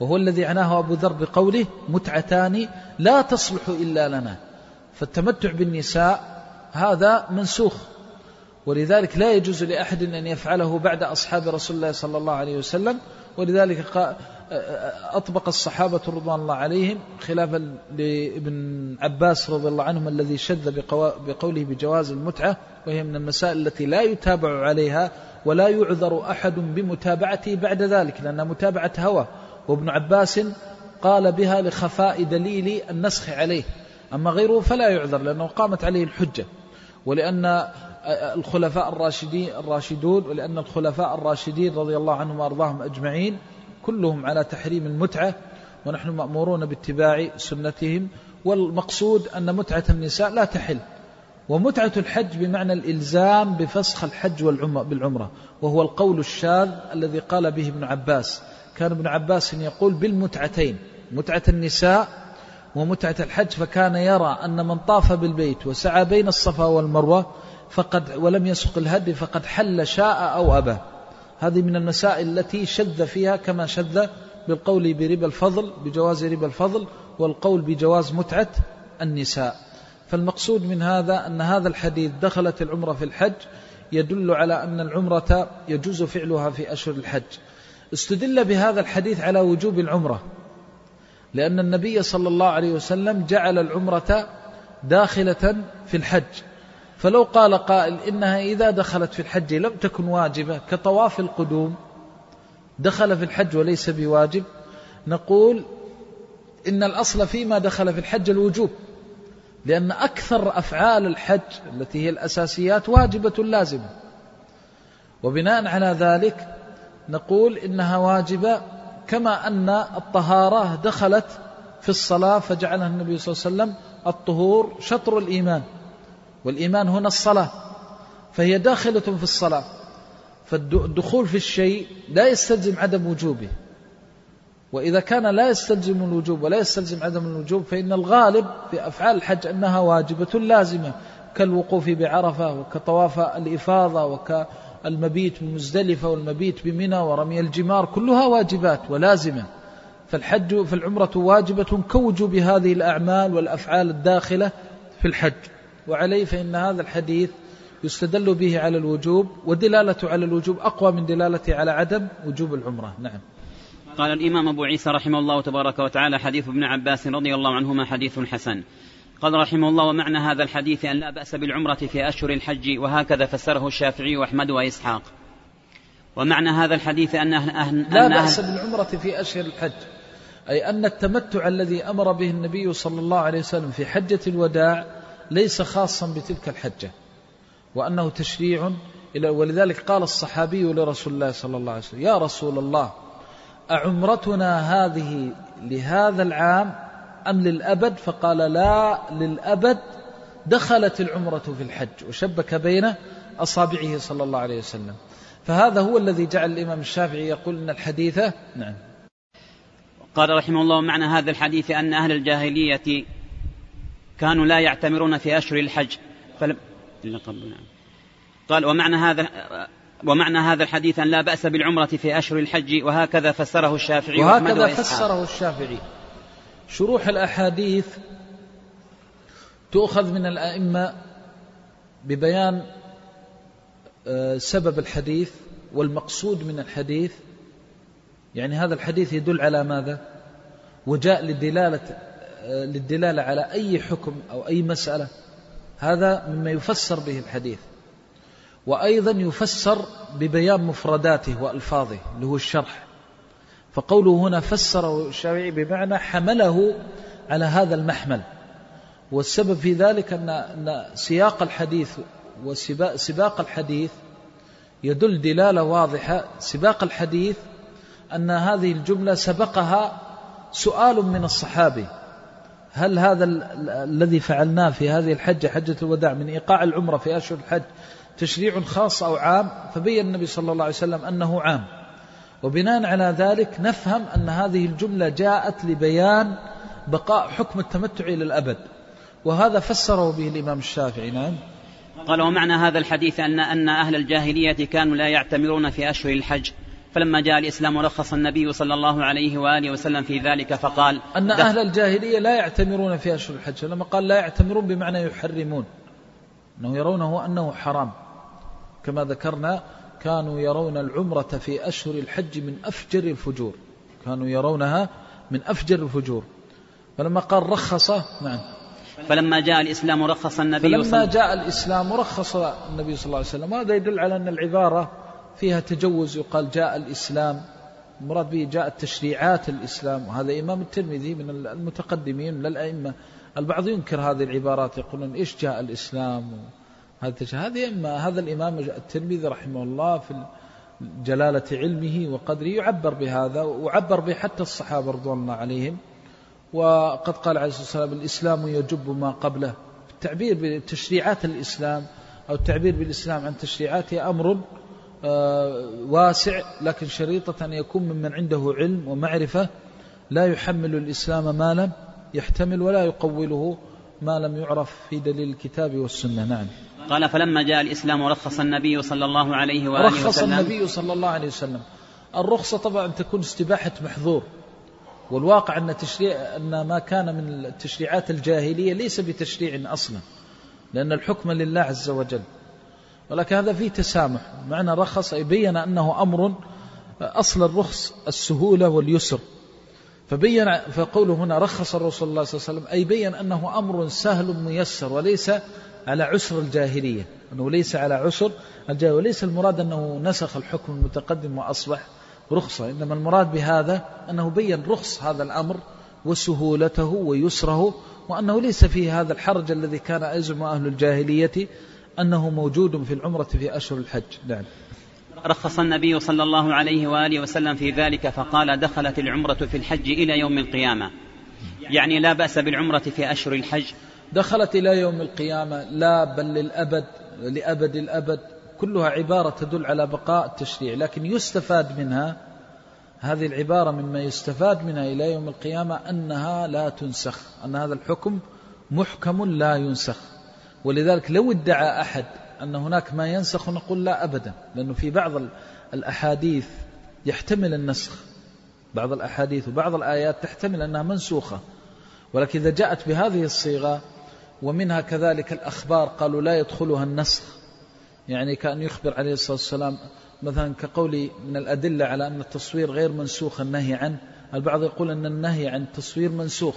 وهو الذي عناه أبو ذر بقوله متعتان لا تصلح إلا لنا. فالتمتع بالنساء هذا منسوخ، ولذلك لا يجوز لأحد أن يفعله بعد أصحاب رسول الله صلى الله عليه وسلم. ولذلك أطبق الصحابة رضوان الله عليهم خلافا لابن عباس رضي الله عنهم الذي شذ بقوله بجواز المتعة، وهي من المسائل التي لا يتابع عليها ولا يعذر أحد بمتابعته بعد ذلك، لأنها متابعة هوى. وابن عباس قال بها لخفاء دليل النسخ عليه، أما غيره فلا يعذر لأنه قامت عليه الحجة، ولأن الخلفاء الراشدين الراشدون ولأن الخلفاء الراشدين رضي الله عنهم وأرضاهم أجمعين كلهم على تحريم المتعة، ونحن مأمورون باتباع سنتهم. والمقصود أن متعة النساء لا تحل. ومتعة الحج بمعنى الإلزام بفسخ الحج بالعمرة، وهو القول الشاذ الذي قال به ابن عباس. كان ابن عباس يقول بالمتعتين، متعة النساء ومتعة الحج، فكان يرى أن من طاف بالبيت وسعى بين الصفا والمروة فقد ولم يسق الهدي فقد حل شاء أو أبى. هذه من المسائل التي شذ فيها، كما شذ بالقول بربا الفضل بجواز ربا الفضل، والقول بجواز متعة النساء. فالمقصود من هذا أن هذا الحديث دخلت العمرة في الحج يدل على أن العمرة يجوز فعلها في أشهر الحج. استدل بهذا الحديث على وجوب العمرة، لأن النبي صلى الله عليه وسلم جعل العمرة داخلة في الحج. فلو قال قائل إنها إذا دخلت في الحج لم تكن واجبة كطواف القدوم دخل في الحج وليس بواجب، نقول إن الأصل فيما دخل في الحج الوجوب، لأن أكثر أفعال الحج التي هي الأساسيات واجبة لازمة، وبناء على ذلك نقول إنها واجبة. كما أن الطهارة دخلت في الصلاة فجعلها النبي صلى الله عليه وسلم الطهور شطر الإيمان، والإيمان هنا الصلاة، فهي داخلة في الصلاة. فالدخول في الشيء لا يستلزم عدم وجوبه، وإذا كان لا يستلزم الوجوب ولا يستلزم عدم الوجوب فإن الغالب في أفعال الحج أنها واجبة لازمة، كالوقوف بعرفة وكطواف الإفاضة وكالمبيت بمزدلفة والمبيت بمنى ورمي الجمار، كلها واجبات ولازمة. فالحج في العمرة واجبة كوجوب هذه الأعمال والأفعال الداخلة في الحج. وعليه فإن هذا الحديث يستدل به على الوجوب، ودلالة على الوجوب أقوى من دلالته على عدم وجوب العمرة. نعم. قال الإمام أبو عيسى رحمه الله تبارك وتعالى: حديث ابن عباس رضي الله عنهما حديث حسن. قال رحمه الله: ومعنى هذا الحديث أن لا بأس بالعمرة في أشهر الحج، وهكذا فسره الشافعي وأحمد وإسحاق. ومعنى هذا الحديث أن أهل أهل لا بأس بالعمرة في أشهر الحج، أي أن التمتع الذي أمر به النبي صلى الله عليه وسلم في حجة الوداع ليس خاصا بتلك الحجة، وأنه تشريع. ولذلك قال الصحابي لرسول الله صلى الله عليه وسلم: يا رسول الله، أعمرتنا هذه لهذا العام أم للأبد؟ فقال: لا، للأبد، دخلت العمرة في الحج، وشبك بين أصابعه صلى الله عليه وسلم. فهذا هو الذي جعل الإمام الشافعي يقول إن الحديث نعم. قال رحمه الله: معنى هذا الحديث أن أهل الجاهلية كانوا لا يعتمرون في أشهر الحج فلم قال ومعنى هذا ومعنى هذا الحديث أن لا بأس بالعمرة في أشهر الحج، وهكذا فسره الشافعي وهكذا فسره الشافعي. شروح الأحاديث تؤخذ من الأئمة ببيان سبب الحديث والمقصود من الحديث، يعني هذا الحديث يدل على ماذا، وجاء للدلالة للدلالة على أي حكم أو أي مسألة، هذا مما يفسر به الحديث. وأيضا يفسر ببيان مفرداته وألفاظه اللي هو الشرح. فقوله هنا فسره الشافعي بمعنى حمله على هذا المحمل، والسبب في ذلك أن سياق الحديث وسباق الحديث يدل دلالة واضحة. سباق الحديث أن هذه الجملة سبقها سؤال من الصحابي: هل هذا الذي فعلناه في هذه الحجة حجة الوداع من إيقاع العمرة في أشهر الحج تشريع خاص أو عام؟ فبين النبي صلى الله عليه وسلم أنه عام، وبناء على ذلك نفهم أن هذه الجملة جاءت لبيان بقاء حكم التمتع إلى الأبد، وهذا فسره به الإمام الشافعي. نعم. قال: ومعنى هذا الحديث أن أن أهل الجاهلية كانوا لا يعتمرون في أشهر الحج، فلما جاء الإسلام رخص النبي صلى الله عليه وآله وسلم في ذلك فقال أن أهل الجاهلية لا يعتمرون في أشهر الحج. لما قال لا يعتمرون بمعنى يحرمون، أنه يرونه أنه حرام. كما ذكرنا كانوا يرون العمرة في أشهر الحج من أفجر الفجور، كانوا يرونها من أفجر الفجور. فلما قال رخص نعم فلما جاء الإسلام رخص النبي فلما صلى جاء الإسلام رخص النبي صلى الله عليه وسلم. هذا يدل على أن العبارة فيها تجوز. يقال جاء الإسلام، المراد به جاء التشريعات الإسلام. وهذا إمام الترمذي من المتقدمين من الأئمة. البعض ينكر هذه العبارات، يقولون إيش جاء الإسلام. هذا إما هذا الإمام الترمذي رحمه الله في جلالة علمه وقدره يعبر بهذا، وعبر به حتى الصحابة رضوان الله عليهم. وقد قال عليه الصلاة والسلام الإسلام يجب ما قبله. التعبير بتشريعات الإسلام أو التعبير بالإسلام عن تشريعاته أمر واسع، لكن شريطة أن يكون ممن عنده علم ومعرفة لا يحمل الإسلام ما لم يحتمل ولا يقوله ما لم يعرف في دليل الكتاب والسنة. نعم. قال فلما جاء الإسلام رخص النبي صلى الله عليه وآله وسلم رخص النبي صلى الله عليه وسلم. الرخصة طبعا تكون استباحة محظور، والواقع أن تشريع أن ما كان من التشريعات الجاهلية ليس بتشريع أصلا، لأن الحكم لله عز وجل. ولكن هذا فيه تسامح. معنى رخص أي بين أنه أمر أصل الرخص السهولة واليسر، فبين فقوله هنا رخص الرسول الله صلى الله عليه وسلم أي بين أنه أمر سهل ميسر وليس على عسر الجاهلية، أنه ليس على عسر الجاهلية. وليس المراد أنه نسخ الحكم المتقدم وأصبح رخصة، إنما المراد بهذا أنه بين رخص هذا الأمر وسهولته ويسره، وأنه ليس فيه هذا الحرج الذي كان يزعم أهل الجاهلية أنه موجود في العمرة في أشهر الحج. نعم. رخص النبي صلى الله عليه وآله وسلم في ذلك فقال دخلت العمرة في الحج إلى يوم القيامة، يعني لا بأس بالعمرة في أشهر الحج. دخلت إلى يوم القيامة لا بل للأبد، لأبد الأبد، كلها عبارة تدل على بقاء التشريع. لكن يستفاد منها هذه العبارة مما يستفاد منها إلى يوم القيامة أنها لا تنسخ، أن هذا الحكم محكم لا ينسخ. ولذلك لو ادعى أحد أن هناك ما ينسخ نقول لا أبدا، لأنه في بعض الأحاديث يحتمل النسخ، بعض الأحاديث وبعض الآيات تحتمل أنها منسوخة. ولكن إذا جاءت بهذه الصيغة ومنها كذلك الأخبار قالوا لا يدخلها النسخ، يعني كأن يخبر عليه الصلاة والسلام مثلا كقولي من الأدلة على أن التصوير غير منسوخ النهي عنه. البعض يقول أن النهي عن التصوير منسوخ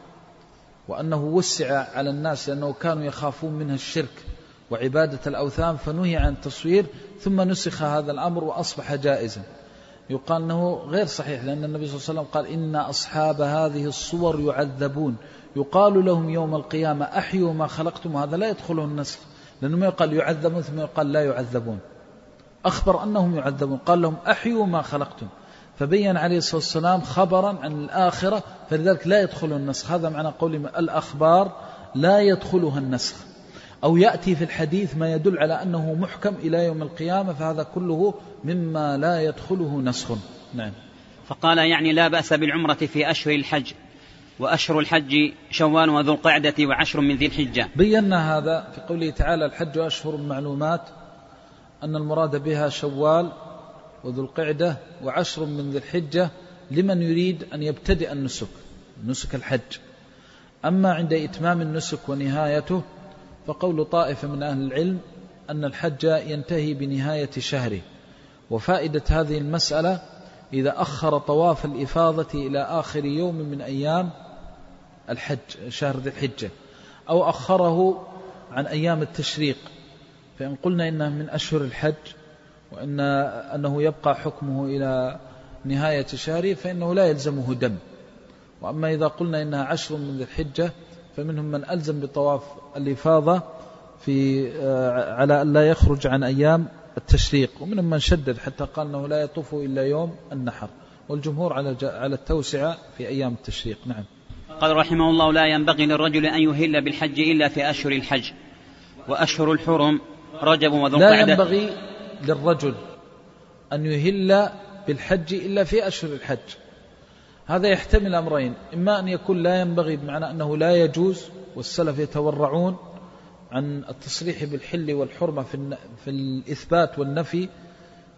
وأنه وسع على الناس لأنه كانوا يخافون منها الشرك وعبادة الأوثان فنهي عن التصوير ثم نسخ هذا الأمر وأصبح جائزا. يقال أنه غير صحيح، لأن النبي صلى الله عليه وسلم قال إن أصحاب هذه الصور يعذبون يقال لهم يوم القيامة أحيوا ما خلقتم. هذا لا يدخله النسخ، لأنه ما يقال يعذبون ثم يقال لا يعذبون، أخبر أنهم يعذبون، قال لهم أحيوا ما خلقتم، فبين عليه الصلاة والسلام خبرا عن الآخرة، فلذلك لا يدخله النسخ. هذا معنى قول الأخبار لا يدخلها النسخ. أو يأتي في الحديث ما يدل على أنه محكم إلى يوم القيامة، فهذا كله مما لا يدخله نسخ. نعم. فقال يعني لا بأس بالعمرة في أشهر الحج، وأشهر الحج شوال وذو القعدة وعشر من ذي الحجة. بينا هذا في قوله تعالى الحج أشهر معلومات، أن المراد بها شوال وذو القعدة وعشر من ذي الحجة لمن يريد أن يبتدئ النسك، نسك الحج. أما عند إتمام النسك ونهايته فقول طائفة من أهل العلم أن الحج ينتهي بنهاية شهره. وفائدة هذه المسألة إذا أخر طواف الإفاضة إلى آخر يوم من أيام الحج شهر ذي الحجة، أو أخره عن أيام التشريق، فإن قلنا إنه من أشهر الحج وإن أنه يبقى حكمه إلى نهاية شهره فإنه لا يلزمه دم. وأما إذا قلنا إنها عشر من ذي الحجة فمنهم من ألزم بطواف الإفاضة في على أن لا يخرج عن أيام التشريق، ومنهم من شدد حتى قال أنه لا يطوف إلا يوم النحر، والجمهور على على التوسعة في أيام التشريق. نعم. قال رحمه الله لا ينبغي للرجل أن يهل بالحج إلا في أشهر الحج، وأشهر الحرم رجب وذو القعدة. لا ينبغي للرجل أن يهل بالحج إلا في أشهر الحج. هذا يحتمل أمرين، إما أن يكون لا ينبغي بمعنى أنه لا يجوز، والسلف يتورعون عن التصريح بالحل والحرمة في, في الإثبات والنفي،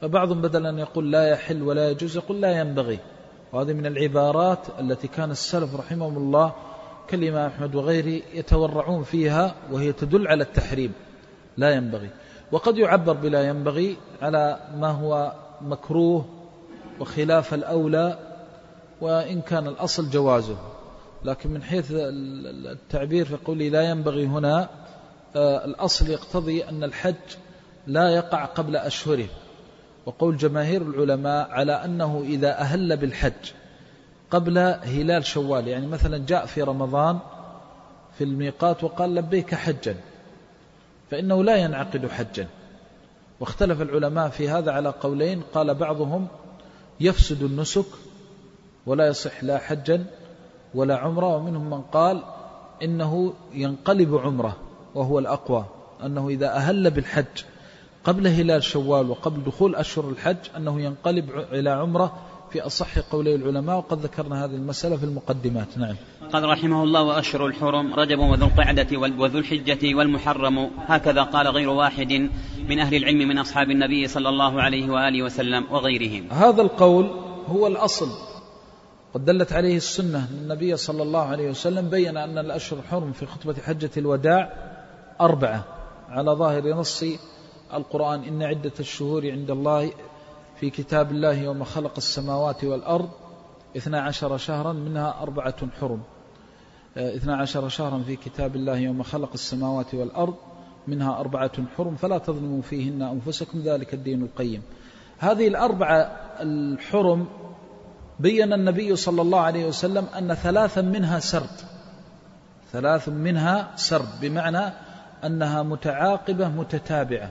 فبعضهم بدل أن يقول لا يحل ولا يجوز يقول لا ينبغي، وهذه من العبارات التي كان السلف رحمهم الله كالإمام أحمد وغيره يتورعون فيها، وهي تدل على التحريم، لا ينبغي. وقد يعبر بلا ينبغي على ما هو مكروه وخلاف الأولى، وإن كان الأصل جوازه، لكن من حيث التعبير في قولي لا ينبغي هنا الأصل يقتضي أن الحج لا يقع قبل أشهره، وقول جماهير العلماء على أنه إذا أهل بالحج قبل هلال شوال، يعني مثلا جاء في رمضان في الميقات وقال لبيك حجا، فإنه لا ينعقد حجا. واختلف العلماء في هذا على قولين، قال بعضهم يفسد النسك ولا يصح لا حجا ولا عمره، ومنهم من قال إنه ينقلب عمره، وهو الأقوى أنه إذا أهل بالحج قبل هلال شوال وقبل دخول أشهر الحج أنه ينقلب إلى عمره في أصح قولي العلماء، وقد ذكرنا هذه المسألة في المقدمات. نعم. قال رحمه الله: وأشهر الحرم رجب وذو القعدة وذو الحجة والمحرم، هكذا قال غير واحد من أهل العلم من أصحاب النبي صلى الله عليه وآله وسلم وغيرهم. هذا القول هو الأصل، قد دلت عليه السنة. النبي صلى الله عليه وسلم بين أن الأشهر الحرم في خطبة حجة الوداع أربعة على ظاهر نص القرآن: إن عدة الشهور عند الله في كتاب الله يوم خلق السماوات والأرض اثنا عشر شهرا منها أربعة حرم. اثنا عشر شهرا في كتاب الله يوم خلق السماوات والأرض منها أربعة حرم فلا تظلموا فيهن أنفسكم ذلك الدين القيم. هذه الأربعة الحرم بين النبي صلى الله عليه وسلم أن ثلاثا منها سرد، ثلاث منها سرد بمعنى أنها متعاقبة متتابعة،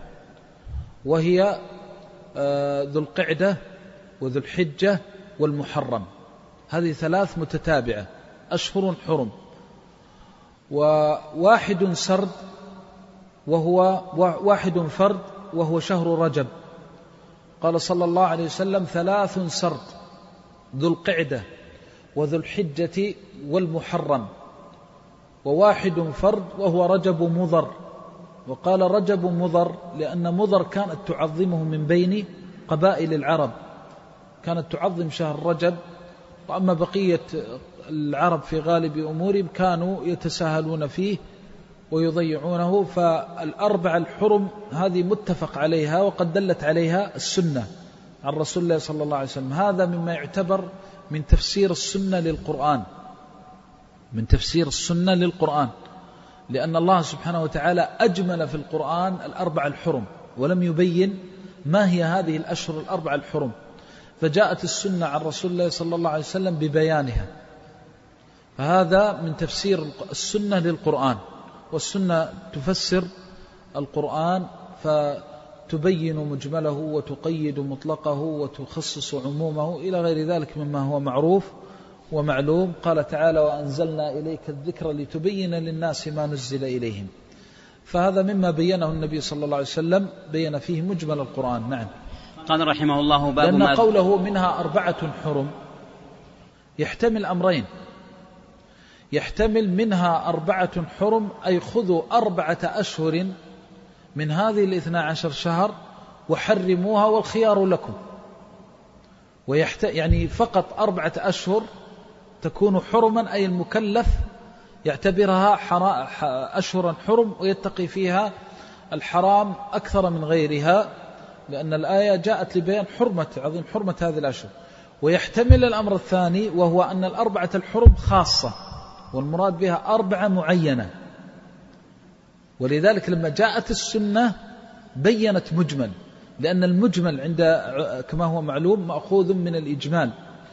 وهي ذو القعدة وذو الحجة والمحرم. هذه ثلاث متتابعة أشهر حرم. وواحد سرد وهو واحد فرد وهو شهر رجب. قال صلى الله عليه وسلم: ثلاث سرد: ذو القعدة وذو الحجة والمحرم. وواحد فرد وهو رجب مضر. وقال رجب مضر لأن مضر كانت تعظمه من بين قبائل العرب، كانت تعظم شهر رجب، وأما بقية العرب في غالب أمورهم كانوا يتساهلون فيه ويضيعونه. فالأربع الحرم هذه متفق عليها وقد دلت عليها السنة عن رسول الله صلى الله عليه وسلم. هذا مما يعتبر من تفسير السنة للقرآن، من تفسير السنة للقرآن، لأن الله سبحانه وتعالى أجمل في القرآن الأربع الحرم ولم يبين ما هي هذه الأشهر الأربع الحرم، فجاءت السنة عن رسول الله صلى الله عليه وسلم ببيانها. فهذا من تفسير السنة للقرآن، والسنة تفسر القرآن فتبين مجمله وتقيد مطلقه وتخصص عمومه إلى غير ذلك مما هو معروف ومعلوم. قال تعالى: وأنزلنا إليك الذكر لتبين للناس ما نزل إليهم. فهذا مما بينه النبي صلى الله عليه وسلم، بين فيه مجمل القرآن. نعم. قال رحمه الله: باب لأن ما قوله منها أربعة حرم يحتمل أمرين: يحتمل منها أربعة حرم أي خذوا أربعة أشهر من هذه الاثنى عشر شهر وحرموها والخيار لكم، ويحت... يعني فقط أربعة أشهر تكون حرما، أي المكلف يعتبرها حرا... أشهرا حرم ويتقي فيها الحرام أكثر من غيرها، لأن الآية جاءت لبيان حرمة عظيم حرمة هذه الأشهر. ويحتمل الأمر الثاني وهو أن الأربعة الحرم خاصة والمراد بها أربعة معينة، ولذلك لما جاءت السنة بينت مجمل، لأن المجمل عند كما هو معلوم مأخوذ من الإجمال،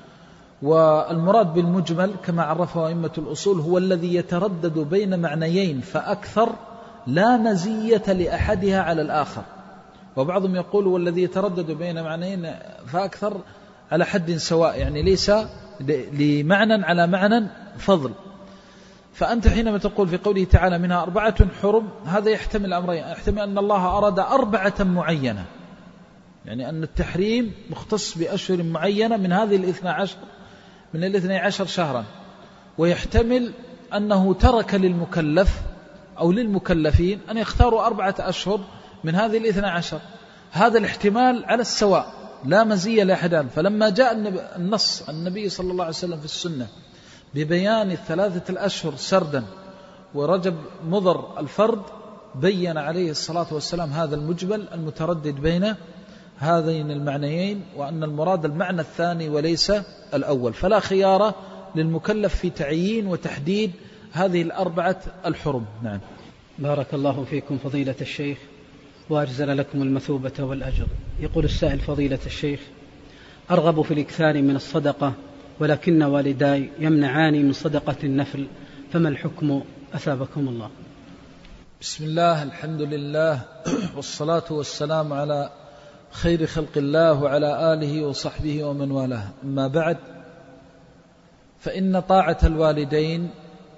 والمراد بالمجمل كما عرفه أئمة الأصول هو الذي يتردد بين معنيين فأكثر لا مزية لأحدها على الآخر. وبعضهم يقول والذي يتردد بين معنيين فأكثر على حد سواء، يعني ليس لمعنى على معنى فضل. فأنت حينما تقول في قوله تعالى منها أربعة حرم، هذا يحتمل أمرين: يحتمل أن الله أراد أربعة معينة، يعني أن التحريم مختص بأشهر معينة من هذه الاثنى عشر من الاثنى عشر شهرا، ويحتمل أنه ترك للمكلف أو للمكلفين أن يختاروا أربعة أشهر من هذه الاثنى عشر. هذا الاحتمال على السواء لا مزية لأحدان. فلما جاء النص النبي صلى الله عليه وسلم في السنة ببيان الثلاثة الأشهر سردا ورجب مضر الفرد، بين عليه الصلاة والسلام هذا المجمل المتردد بين هذين المعنيين، وأن المراد المعنى الثاني وليس الأول. فلا خيار للمكلف في تعيين وتحديد هذه الأربعة الحرم. نعم. بارك الله فيكم فضيلة الشيخ وأجزل لكم المثوبة والأجر. يقول السائل: فضيلة الشيخ، أرغب في الإكثار من الصدقة ولكن والداي يمنعاني من صدقة النفل، فما الحكم أثابكم الله؟ بسم الله، الحمد لله، والصلاة والسلام على خير خلق الله وعلى آله وصحبه ومن والاه. أما بعد، فإن طاعة الوالدين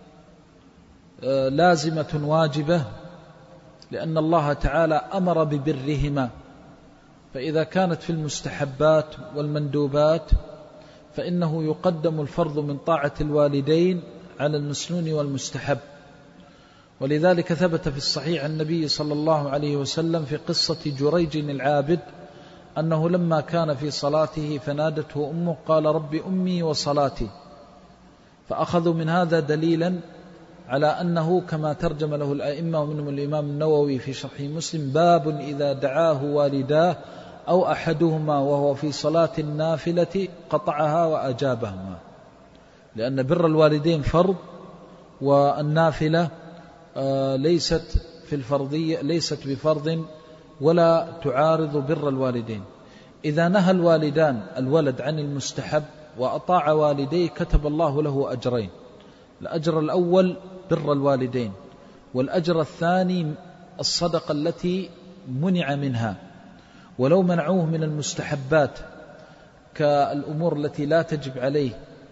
لازمة واجبة، لأن الله تعالى أمر ببرهما، فإذا كانت في المستحبات والمندوبات فإنه يقدم الفرض من طاعة الوالدين على المسنون والمستحب. ولذلك ثبت في الصحيح عن النبي صلى الله عليه وسلم في قصة جريج العابد أنه لما كان في صلاته فنادته أمه قال: رب أمي وصلاتي. فأخذوا من هذا دليلا على أنه كما ترجم له الأئمة ومنهم الإمام النووي في شرح مسلم: باب إذا دعاه والداه أو أحدهما وهو في صلاة النافلة قطعها وأجابهما، لأن بر الوالدين فرض، والنافلة ليست في الفرضية ليست بفرض ولا تعارض بر الوالدين. إذا نهى الوالدان الولد عن المستحب وأطاع والديه كتب الله له أجرين: الأجر الأول بر الوالدين، والأجر الثاني الصدقة التي منع منها. ولو منعوه من المستحبات كالأمور التي لا تجب عليه،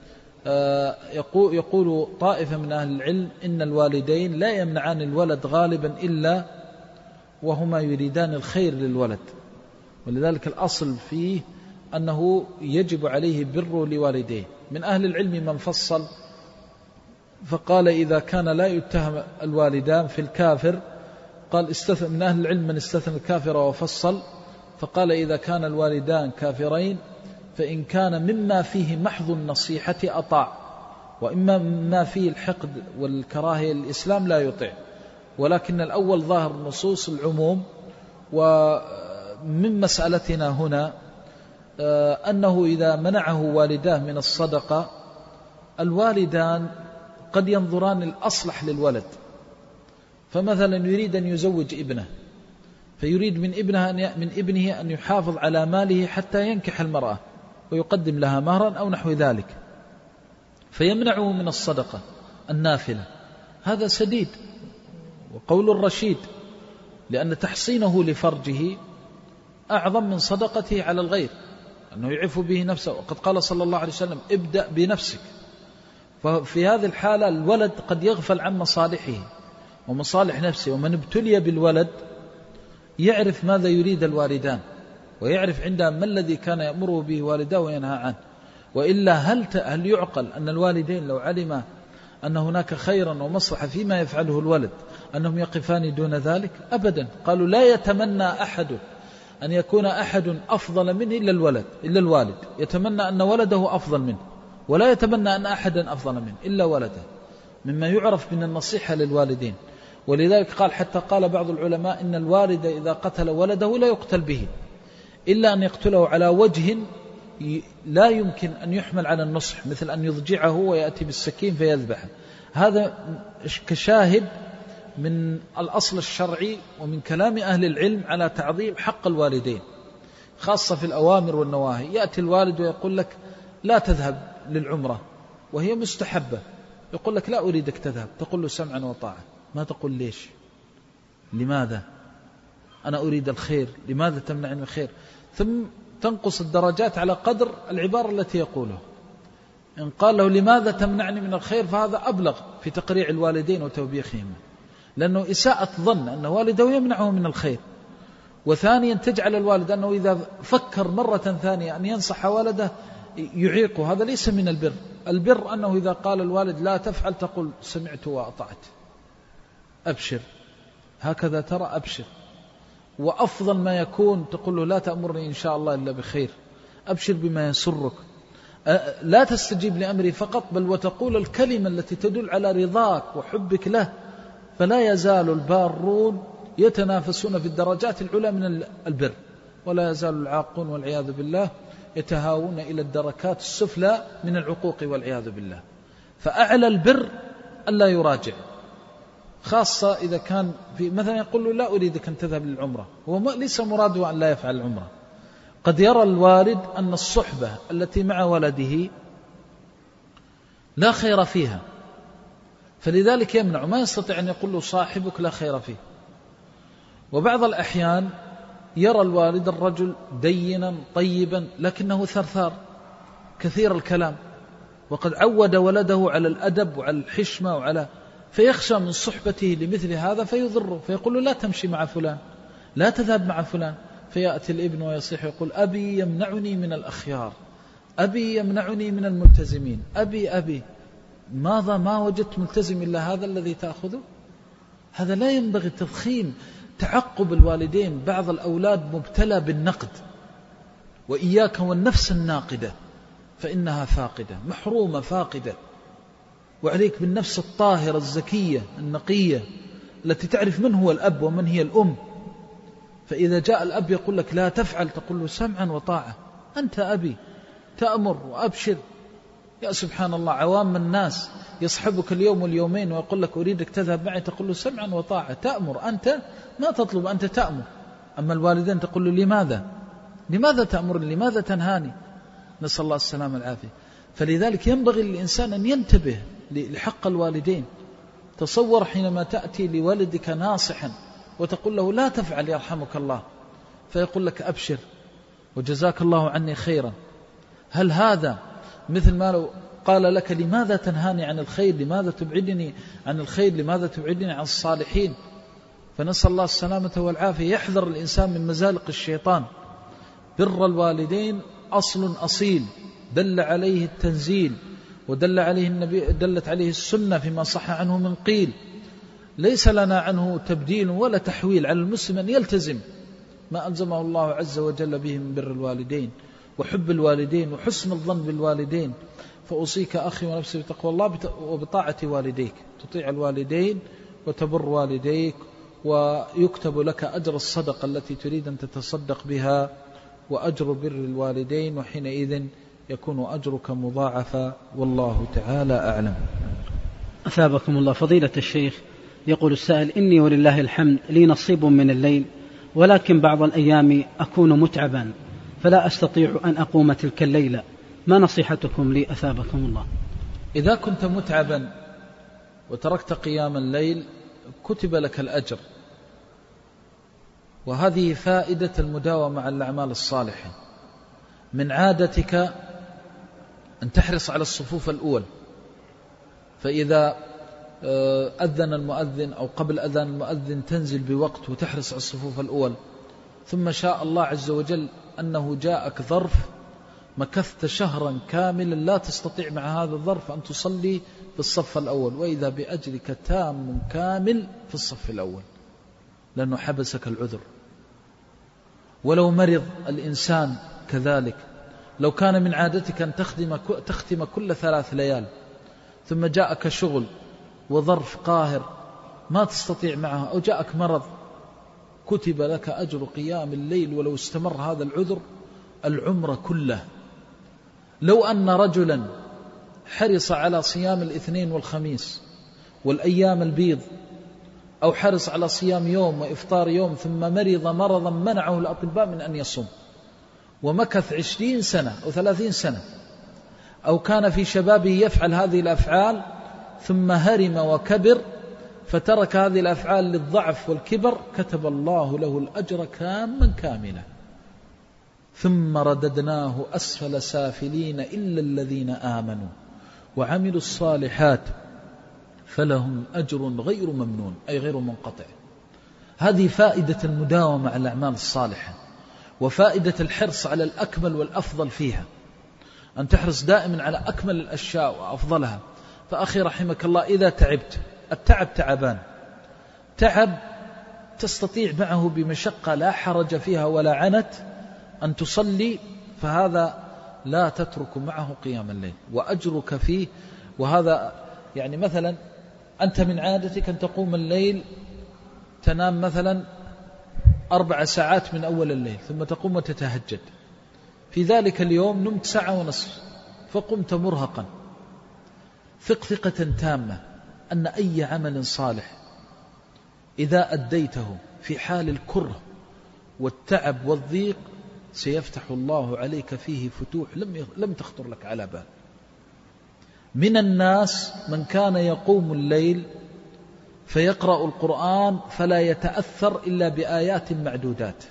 يقول طائفة من أهل العلم إن الوالدين لا يمنعان الولد غالبا إلا وهما يريدان الخير للولد، ولذلك الأصل فيه أنه يجب عليه بر لوالديه. من أهل العلم من فصل فقال إذا كان لا يتهم الوالدان في الكافر، قال استثنى من أهل العلم من استثنى الكافر وفصل، فقال إذا كان الوالدان كافرين فإن كان مما فيه محض النصيحة أطاع، وإما مما فيه الحقد والكراهية الإسلام لا يطيع. ولكن الأول ظاهر نصوص العموم. ومن مسألتنا هنا أنه إذا منعه والداه من الصدقة، الوالدان قد ينظران الأصلح للولد. فمثلا يريد أن يزوج ابنه، فيريد من ابنه من ابنه أن يحافظ على ماله حتى ينكح المرأة ويقدم لها مهرا أو نحو ذلك، فيمنعه من الصدقة النافلة. هذا سديد وقول الرشيد، لأن تحصينه لفرجه أعظم من صدقته على الغير، أنه يعف به نفسه. وقد قال صلى الله عليه وسلم: ابدأ بنفسك. ففي هذه الحالة الولد قد يغفل عن مصالحه ومصالح نفسه. ومن ابتلي بالولد يعرف ماذا يريد الوالدان، ويعرف عندها ما الذي كان يأمره به والداه وينهى عنه. وإلا هل هل يعقل أن الوالدين لو علم أن هناك خيرا ومصلحة فيما يفعله الولد أنهم يقفان دون ذلك؟ أبدا. قالوا: لا يتمنى أحد أن يكون أحد أفضل منه إلا الولد إلا الوالد، يتمنى أن ولده أفضل منه، ولا يتمنى أن أحدا أفضل منه إلا ولده، مما يعرف من النصيحة للوالدين. ولذلك قال حتى قال بعض العلماء إن الوالد إذا قتل ولده لا يقتل به، إلا أن يقتله على وجه لا يمكن أن يحمل على النصح، مثل أن يضجعه ويأتي بالسكين فيذبحه. هذا كشاهد من الأصل الشرعي ومن كلام أهل العلم على تعظيم حق الوالدين، خاصة في الأوامر والنواهي. يأتي الوالد ويقول لك: لا تذهب للعمرة وهي مستحبة، يقول لك: لا أريدك تذهب، تقول له: سمعا وطاعة. ما تقول ليش؟ لماذا؟ أنا أريد الخير، لماذا تمنعني من الخير؟ ثم تنقص الدرجات على قدر العبارة التي يقوله. إن قال له: لماذا تمنعني من الخير؟ فهذا أبلغ في تقريع الوالدين وتوبيخهم، لأنه إساءة ظن أن والده يمنعه من الخير. وثانيا تجعل الوالد أنه إذا فكر مرة ثانية أن ينصح والده يعيقه، هذا ليس من البر. البر أنه إذا قال الوالد لا تفعل تقول: سمعت وأطعت، أبشر، هكذا ترى، أبشر. وأفضل ما يكون تقول له لا تأمرني إن شاء الله إلا بخير، أبشر بما يسرك، لا تستجيب لأمري فقط، بل وتقول الكلمة التي تدل على رضاك وحبك له. فلا يزال البارون يتنافسون في الدرجات العلى من البر، ولا يزال العاقون والعياذ بالله يتهاون إلى الدركات السفلى من العقوق والعياذ بالله. فأعلى البر ألا يراجع، خاصة إذا كان في مثلا يقول له لا أريدك أن تذهب للعمرة، هو ليس مراده أن لا يفعل العمرة. قد يرى الوالد أن الصحبة التي مع ولده لا خير فيها، فلذلك يمنع، ما يستطيع أن يقول له صاحبك لا خير فيه. وبعض الأحيان يرى الوالد الرجل دينا طيبا لكنه ثرثار كثير الكلام، وقد عود ولده على الأدب وعلى الحشمة وعلى، فيخشى من صحبته لمثل هذا فيضره، فيقول له لا تمشي مع فلان، لا تذهب مع فلان. فيأتي الابن ويصيح يقول أبي يمنعني من الأخيار، أبي يمنعني من الملتزمين، أبي أبي ماذا ما وجدت ملتزم إلا هذا الذي تأخذه؟ هذا لا ينبغي التضخيم. تعقب الوالدين، بعض الأولاد مبتلى بالنقد، وإياك والنفس الناقدة فإنها فاقدة، محرومة فاقدة. وعليك بالنفس الطاهرة الزكية النقية التي تعرف من هو الأب ومن هي الأم. فإذا جاء الأب يقول لك لا تفعل، تقول له سمعا وطاعة، أنت أبي، تأمر وأبشر. يا سبحان الله، عوام الناس يصحبك اليوم واليومين ويقول لك أريدك تذهب معي، تقول له سمعا وطاعة، تأمر، أنت ما تطلب، أنت تأمر. أما الوالدين تقول له لماذا لماذا تأمرني، لماذا تنهاني؟ نسأل الله السلامة والعافية. فلذلك ينبغي للإنسان أن ينتبه لحق الوالدين. تصور حينما تأتي لولدك ناصحا وتقول له لا تفعل يرحمك الله، فيقول لك أبشر وجزاك الله عني خيرا. هل هذا مثل ما لو قال لك لماذا تنهاني عن الخير، لماذا تبعدني عن الخير، لماذا تبعدني عن الصالحين؟ فنسأل الله السلامة والعافية. يحذر الإنسان من مزالق الشيطان. بر الوالدين أصل أصيل دل عليه التنزيل ودل عليه النبي، دلت عليه السنة فيما صح عنه من قيل. ليس لنا عنه تبديل ولا تحويل، على المسلم أن يلتزم ما ألزمه الله عز وجل به من بر الوالدين وحب الوالدين وحسن الظن بالوالدين. فأوصيك أخي ونفسي بتقوى الله وبطاعة والديك، تطيع الوالدين وتبر والديك، ويكتب لك أجر الصدقة التي تريد أن تتصدق بها وأجر بر الوالدين، وحينئذ يكون أجرك مضاعفا، والله تعالى أعلم. أثابكم الله. فضيلة الشيخ، يقول السائل إني ولله الحمد لي نصيب من الليل، ولكن بعض الأيام أكون متعبا فلا أستطيع أن أقوم تلك الليلة، ما نصيحتكم لي أثابكم الله؟ إذا كنت متعبا وتركت قيام الليل كتب لك الأجر، وهذه فائدة المداومة على الأعمال الصالحة. من عادتك أن تحرص على الصفوف الأول، فإذا أذن المؤذن أو قبل أذان المؤذن تنزل بوقت وتحرص على الصفوف الأول. ثم شاء الله عز وجل أنه جاءك ظرف مكثت شهرا كاملا لا تستطيع مع هذا الظرف أن تصلي في الصف الأول، وإذا بأجرك تام كامل في الصف الأول، لأنه حبسك العذر. ولو مرض الإنسان كذلك، لو كان من عادتك أن تختم تختم كل ثلاث ليال، ثم جاءك شغل وظرف قاهر ما تستطيع معه، أو جاءك مرض، كتب لك أجر قيام الليل ولو استمر هذا العذر العمر كله. لو أن رجلا حرص على صيام الاثنين والخميس والأيام البيض، أو حرص على صيام يوم وإفطار يوم، ثم مرض مرضا منعه الأطباء من أن يصوم، ومكث عشرين سنة أو ثلاثين سنة، أو كان في شبابه يفعل هذه الأفعال ثم هرم وكبر فترك هذه الأفعال للضعف والكبر، كتب الله له الأجر كاما كاملا. ثم رددناه أسفل سافلين إلا الذين آمنوا وعملوا الصالحات فلهم أجر غير ممنون، أي غير منقطع. هذه فائدة المداومة على الأعمال الصالحة، وفائدة الحرص على الأكمل والأفضل فيها، أن تحرص دائما على أكمل الأشياء وأفضلها. فأخي رحمك الله، إذا تعبت، التعب تعبان، تعب تستطيع معه بمشقة لا حرج فيها ولا عنت أن تصلي، فهذا لا تترك معه قيام الليل وأجرك فيه. وهذا يعني مثلا أنت من عادتك أن تقوم الليل تنام مثلا أربع ساعات من أول الليل ثم تقوم وتتهجد، في ذلك اليوم نمت ساعة ونصف فقمت مرهقا، ثق ثقة تامة أن أي عمل صالح إذا أديته في حال الكره والتعب والضيق سيفتح الله عليك فيه فتوح لم لم تخطر لك على بال. من الناس من كان يقوم الليل فيقرأ القرآن فلا يتأثر إلا بآيات معدودات،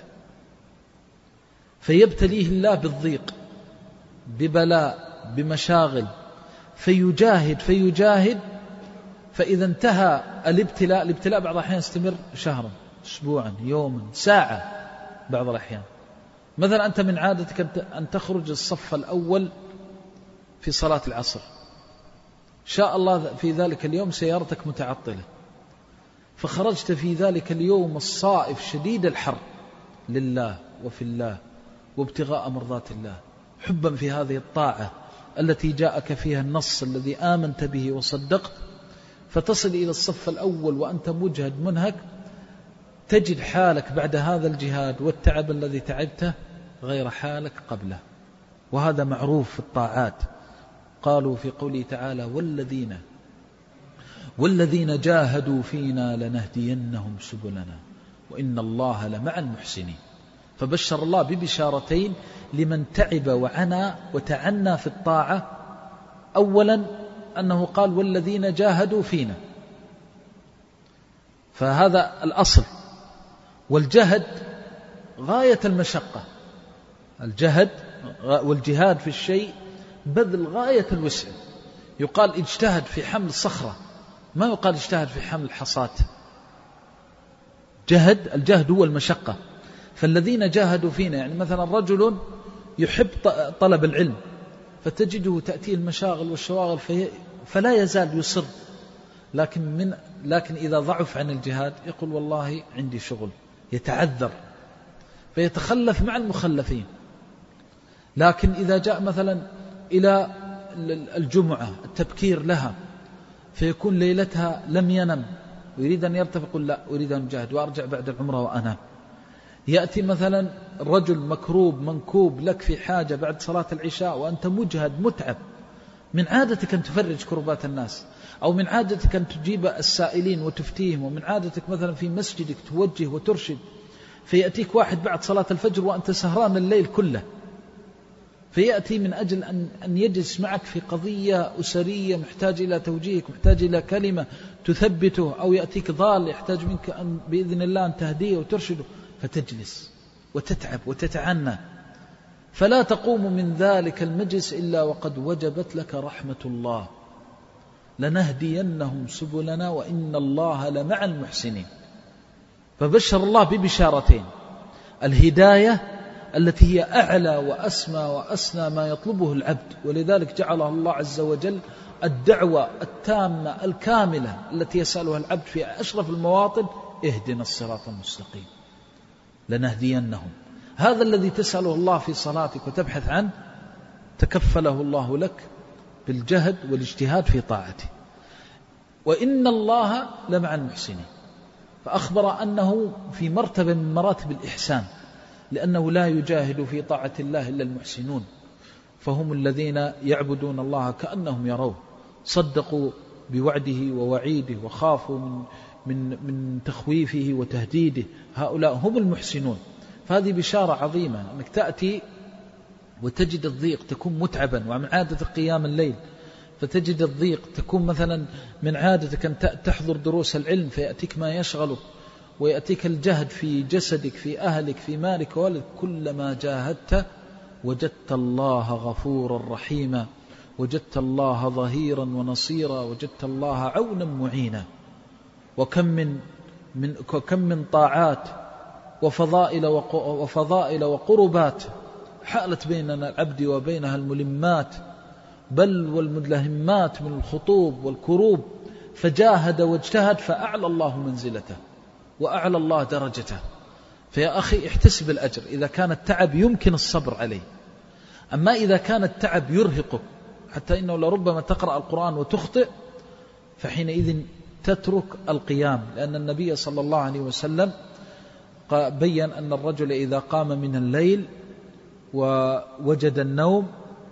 فيبتليه الله بالضيق ببلاء بمشاغل، فيجاهد فيجاهد فإذا انتهى الابتلاء، الابتلاء بعض الأحيان يستمر شهرا أسبوعا يوما ساعة بعض الأحيان. مثلا أنت من عادتك أن تخرج الصف الأول في صلاة العصر، شاء الله في ذلك اليوم سيارتك متعطلة، فخرجت في ذلك اليوم الصائف شديد الحر لله وفي الله وابتغاء مرضات الله، حبا في هذه الطاعة التي جاءك فيها النص الذي آمنت به وصدقت، فتصل إلى الصف الأول وأنت مجهد منهك، تجد حالك بعد هذا الجهاد والتعب الذي تعبته غير حالك قبله. وهذا معروف في الطاعات. قالوا في قوله تعالى والذين والذين جاهدوا فينا لنهدينهم سبلنا وإن الله لمع المحسنين. فبشر الله ببشارتين لمن تعب وعنى وتعنى في الطاعة. أولا أنه قال والذين جاهدوا فينا، فهذا الأصل، والجهد غاية المشقة، الجهد والجهاد في الشيء بذل غاية الوسع. يقال اجتهد في حمل صخرة، ما يقال اجتهد في حمل حصاة. جهد الجهد هو المشقة. فالذين جاهدوا فينا يعني مثلا رجل يحب طلب العلم فتجده تأتيه المشاغل والشواغل فلا يزال يصر، لكن, من لكن إذا ضعف عن الجهاد يقول والله عندي شغل، يتعذر فيتخلف مع المخلفين. لكن إذا جاء مثلا إلى الجمعة التبكير لها فيكون ليلتها لم ينم ويريد أن يرتفق، يقول لا أريد أن أجاهد وأرجع بعد العمرة وأنام. يأتي مثلا رجل مكروب منكوب لك في حاجة بعد صلاة العشاء وأنت مجهد متعب، من عادتك أن تفرج كربات الناس، أو من عادتك أن تجيب السائلين وتفتيهم، ومن عادتك مثلا في مسجدك توجه وترشد، فيأتيك واحد بعد صلاة الفجر وأنت سهران الليل كله، فيأتي من أجل أن, أن يجلس معك في قضية أسرية محتاج إلى توجيهك، محتاج إلى كلمة تثبته، أو يأتيك ضال يحتاج منك أن بإذن الله أن تهديه وترشده، فتجلس وتتعب وتتعنى، فلا تقوم من ذلك المجلس إلا وقد وجبت لك رحمة الله. لنهدينهم سبلنا وإن الله لمع المحسنين. فبشر الله ببشارتين: الهداية التي هي أعلى وأسمى وأسنى ما يطلبه العبد، ولذلك جعلها الله عز وجل الدعوة التامة الكاملة التي يسألها العبد في أشرف المواطن: اهدنا الصراط المستقيم. لنهدينهم، هذا الذي تسأله الله في صلاتك وتبحث عنه تكفله الله لك بالجهد والاجتهاد في طاعته. وإن الله لمع المحسنين، فأخبر أنه في مرتبة من مراتب الإحسان، لأنه لا يجاهد في طاعة الله إلا المحسنون، فهم الذين يعبدون الله كأنهم يروه، صدقوا بوعده ووعيده وخافوا من من من تخويفه وتهديده، هؤلاء هم المحسنون. فهذه بشارة عظيمة، أنك تأتي وتجد الضيق، تكون متعبا ومن عادة قيام الليل، فتجد الضيق، تكون مثلا من عادتك أن تحضر دروس العلم فيأتيك ما يشغلك، ويأتيك الجهد في جسدك في أهلك في مالك وولدك، كلما جاهدت وجدت الله غفورا رحيما، وجدت الله ظهيرا ونصيرا، وجدت الله عونا معينا. وكم من من كم من طاعات وفضائل وفضائل وقربات حالت بين العبد وبينها الملمات بل والمدلهمات من الخطوب والكروب، فجاهد واجتهد فأعلى الله منزلته وأعلى الله درجته. فيا أخي احتسب الأجر إذا كان التعب يمكن الصبر عليه. أما إذا كان التعب يرهقك حتى إنه لربما تقرأ القرآن وتخطئ، فحينئذ تترك القيام، لأن النبي صلى الله عليه وسلم بيّن أن الرجل إذا قام من الليل ووجد النوم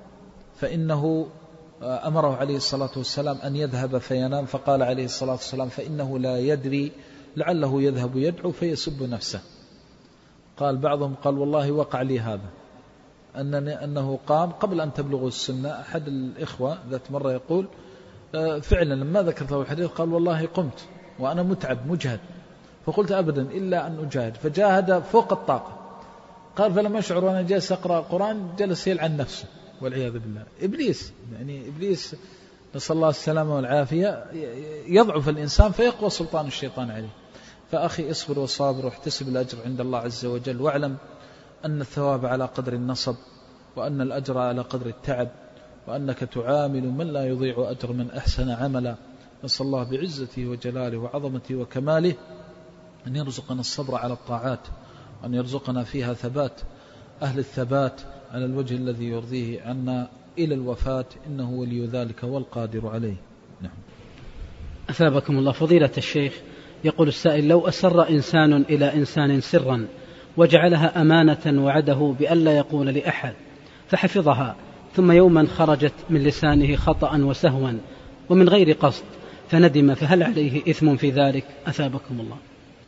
فإنه أمره عليه الصلاة والسلام أن يذهب فينام، فقال عليه الصلاة والسلام فإنه لا يدري لعله يذهب يدعو فيسب نفسه. قال بعضهم قال والله وقع لي هذا، أنني أنه قام قبل أن تبلغوا السنة. أحد الإخوة ذات مرة يقول فعلا لما ذكرت له الحديث قال والله قمت وأنا متعب مجهد، فقلت أبدا إلا أن أجاهد، فجاهد فوق الطاقة. قال فلما أشعر وأنا جالس أقرأ القرآن جلس يلعن نفسه والعياذ بالله. إبليس يعني إبليس نسأل الله السلامة والعافية يضعف الإنسان فيقوى سلطان الشيطان عليه. فأخي اصبر وصابر واحتسب الأجر عند الله عز وجل، واعلم أن الثواب على قدر النصب، وأن الأجر على قدر التعب، وأنك تعامل من لا يضيع أجر من أحسن عملا. نسأل الله بعزته وجلاله وعظمته وكماله أن يرزقنا الصبر على الطاعات، وأن يرزقنا فيها ثبات أهل الثبات على الوجه الذي يرضيه عنا إلى الوفاة، إنه ولي ذلك والقادر عليه. نعم. أثابكم الله. فضيلة الشيخ، يقول السائل لو أسر إنسان إلى إنسان سرا وجعلها أمانة وعده بألا يقول لأحد فحفظها، ثم يوما خرجت من لسانه خطأ وسهوا ومن غير قصد فندم، فهل عليه إثم في ذلك؟ أثابكم الله.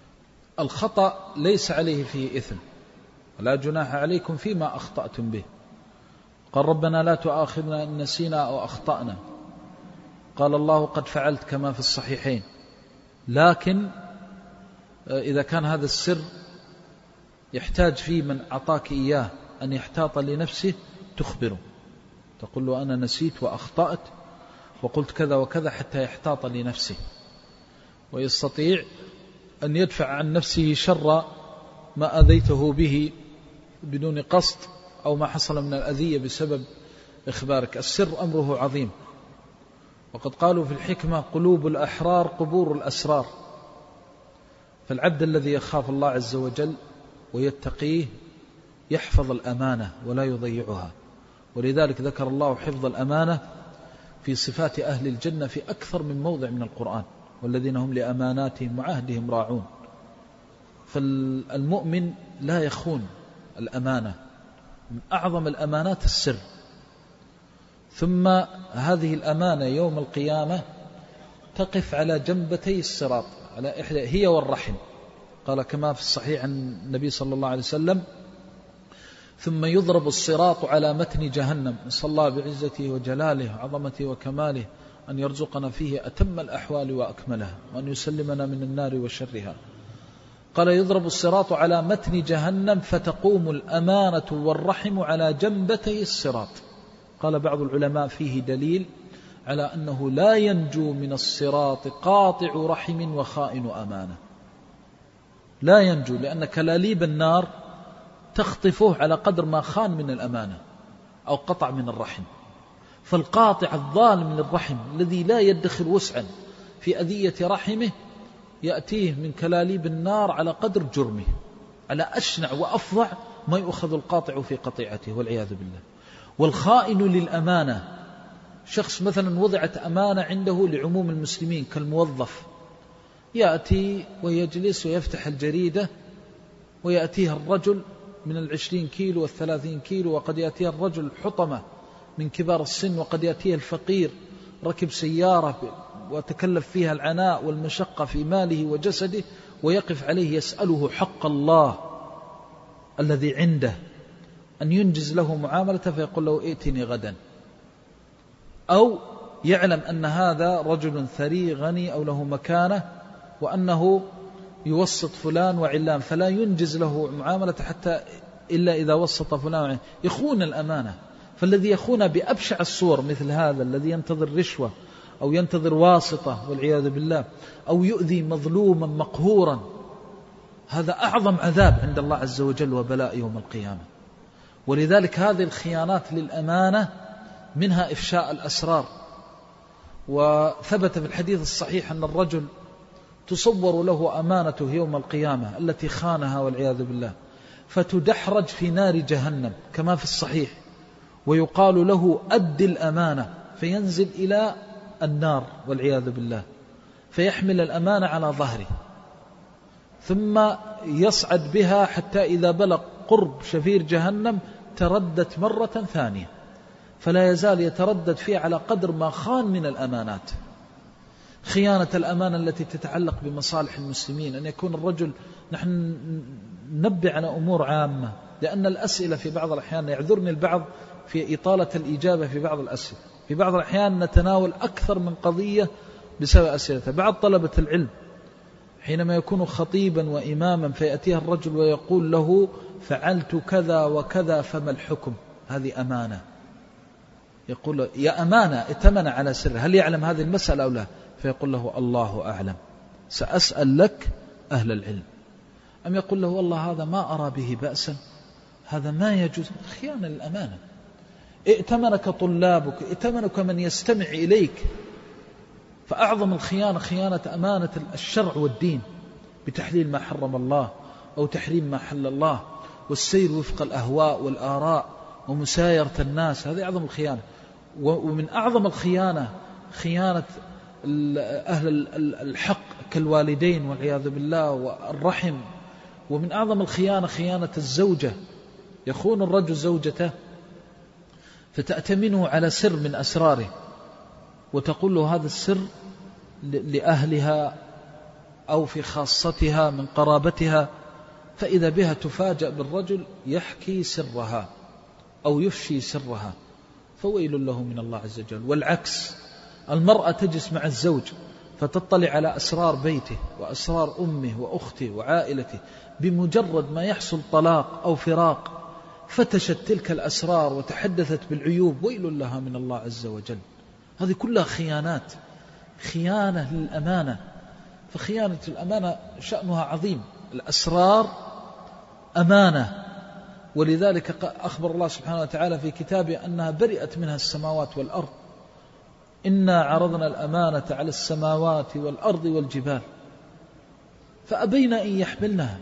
الخطأ ليس عليه فيه إثم، ولا جناح عليكم فيما أخطأتم به. قال ربنا لا تؤاخذنا إن نسينا أو أخطأنا. قال الله قد فعلت كما في الصحيحين. لكن إذا كان هذا السر يحتاج فيه من أعطاك إياه أن يحتاط لنفسه تخبره، تقول له أنا نسيت وأخطأت وقلت كذا وكذا حتى يحتاط لنفسه، ويستطيع أن يدفع عن نفسه شر ما أذيته به بدون قصد أو ما حصل من الأذية بسبب إخبارك. السر أمره عظيم، وقد قالوا في الحكمة قلوب الأحرار قبور الأسرار. فالعبد الذي يخاف الله عز وجل ويتقيه يحفظ الأمانة ولا يضيعها، ولذلك ذكر الله حفظ الأمانة في صفات أهل الجنة في أكثر من موضع من القرآن، والذين هم لأماناتهم وعهدهم راعون. فالمؤمن لا يخون الأمانة، من أعظم الأمانات السر. ثم هذه الأمانة يوم القيامة تقف على جنبتي الصراط، على إحدى هي والرحم. قال كما في الصحيح عن النبي صلى الله عليه وسلم ثم يضرب الصراط على متن جهنم. نسأل الله بعزته وجلاله وعظمته وكماله أن يرزقنا فيه أتم الأحوال وأكملها، وأن يسلمنا من النار وشرها. قال يضرب الصراط على متن جهنم فتقوم الأمانة والرحم على جنبتي الصراط. قال بعض العلماء فيه دليل على أنه لا ينجو من الصراط قاطع رحم وخائن أمانة، لا ينجو، لأن كلاليب النار تخطفه على قدر ما خان من الأمانة أو قطع من الرحم. فالقاطع الظالم من الرحم الذي لا يدخل وسعا في أذية رحمه يأتيه من كلاليب النار على قدر جرمه، على أشنع وأفظع ما يؤخذ القاطع في قطيعته والعياذ بالله. والخائن للأمانة شخص مثلا وضعت أمانة عنده لعموم المسلمين كالموظف، يأتي ويجلس ويفتح الجريدة ويأتيها الرجل من العشرين كيلو والثلاثين كيلو، وقد يأتيها الرجل حطمة من كبار السن، وقد يأتيها الفقير ركب سيارة وتكلف فيها العناء والمشقة في ماله وجسده، ويقف عليه يسأله حق الله الذي عنده أن ينجز له معاملته، فيقول له ائتني غدا. أو يعلم أن هذا رجل ثري غني أو له مكانة وأنه يوسط فلان وعلان، فلا ينجز له معاملته حتى إلا إذا وسط فلان وعلان. يخون الأمانة. فالذي يخون بأبشع الصور مثل هذا الذي ينتظر رشوة أو ينتظر واسطة والعياذ بالله، أو يؤذي مظلوما مقهورا، هذا أعظم عذاب عند الله عز وجل وبلاء يوم القيامة. ولذلك هذه الخيانات للأمانة منها إفشاء الأسرار. وثبت في الحديث الصحيح أن الرجل تصور له أمانته يوم القيامة التي خانها والعياذ بالله، فتدحرج في نار جهنم كما في الصحيح، ويقال له أد الأمانة، فينزل إلى النار والعياذ بالله، فيحمل الأمانة على ظهره، ثم يصعد بها حتى إذا بلغ قرب شفير جهنم تردت مرة ثانية، فلا يزال يتردد فيه على قدر ما خان من الأمانات. خيانة الأمانة التي تتعلق بمصالح المسلمين، أن يكون الرجل، نحن ننبه على أمور عامة، لأن الأسئلة في بعض الأحيان يعذرني البعض في إطالة الإجابة في بعض الأسئلة، في بعض الأحيان نتناول أكثر من قضية بسبب أسئلته. بعض طلبة العلم حينما يكون خطيبا وإماما فيأتيه الرجل ويقول له فعلت كذا وكذا فما الحكم، هذه أمانة، يقول له يا أمانة ائتمن على سر، هل يعلم هذه المسألة أو لا؟ فيقول له الله أعلم، سأسأل لك أهل العلم. أم يقول له والله هذا ما أرى به بأسا، هذا ما يجوز، خيانة للأمانة. ائتمنك طلابك، ائتمنك من يستمع إليك، فأعظم الخيانة خيانة أمانة الشرع والدين بتحليل ما حرم الله أو تحريم ما حل الله، والسير وفق الأهواء والآراء ومسايرة الناس، هذه أعظم الخيانة. ومن أعظم الخيانة خيانة أهل الحق كالوالدين والعياذ بالله والرحم. ومن أعظم الخيانة خيانة الزوجة، يخون الرجل زوجته فتأتمنه على سر من أسراره، وتقول له هذا السر لأهلها أو في خاصتها من قرابتها، فإذا بها تفاجأ بالرجل يحكي سرها أو يفشي سرها، فويل له من الله عز وجل. والعكس، المرأة تجلس مع الزوج فتطلع على أسرار بيته وأسرار أمه وأخته وعائلته، بمجرد ما يحصل طلاق أو فراق فتشت تلك الأسرار وتحدثت بالعيوب، ويل لها من الله عز وجل. هذه كلها خيانات، خيانة للأمانة. فخيانة الأمانة شأنها عظيم، الأسرار أمانة، ولذلك أخبر الله سبحانه وتعالى في كتابه أنها برئت منها السماوات والأرض، إنا عرضنا الأمانة على السماوات والأرض والجبال فأبين أن يحملنها.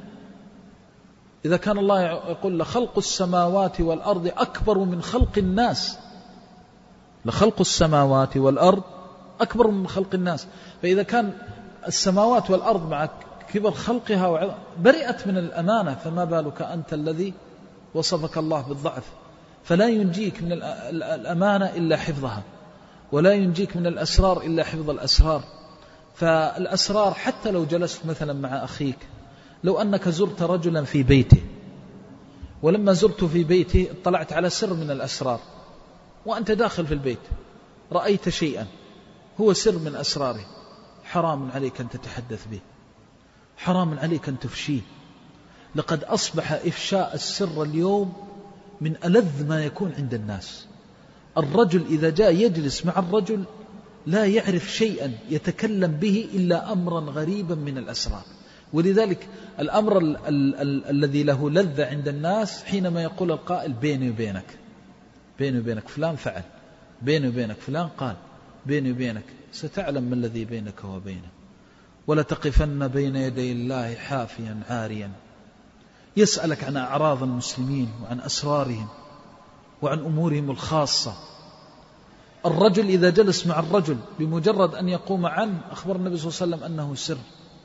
إذا كان الله يقول لخلق السماوات والأرض أكبر من خلق الناس، لخلق السماوات والأرض أكبر من خلق الناس، فإذا كان السماوات والأرض مع كبر خلقها برئت من الأمانة، فما بالك أنت الذي وصفك الله بالضعف. فلا ينجيك من الأمانة إلا حفظها، ولا ينجيك من الأسرار إلا حفظ الأسرار. فالأسرار حتى لو جلست مثلا مع أخيك، لو أنك زرت رجلا في بيته، ولما زرت في بيته اطلعت على سر من الأسرار، وأنت داخل في البيت رأيت شيئا هو سر من أسراره، حرام عليك أن تتحدث به، حرام عليك أن تفشيه. لقد أصبح إفشاء السر اليوم من ألذ ما يكون عند الناس. الرجل إذا جاء يجلس مع الرجل لا يعرف شيئا يتكلم به إلا أمرا غريبا من الأسرار. ولذلك الأمر ال ال ال الذي له لذة عند الناس حينما يقول القائل بيني وبينك، بيني وبينك فلان فعل، بيني وبينك فلان قال، بيني وبينك، ستعلم ما الذي بينك وبينه. ولا تقفن بين يدي الله حافيا عاريا، يسألك عن أعراض المسلمين وعن أسرارهم وعن أمورهم الخاصة. الرجل إذا جلس مع الرجل بمجرد أن يقوم عنه، أخبر النبي صلى الله عليه وسلم أنه سر.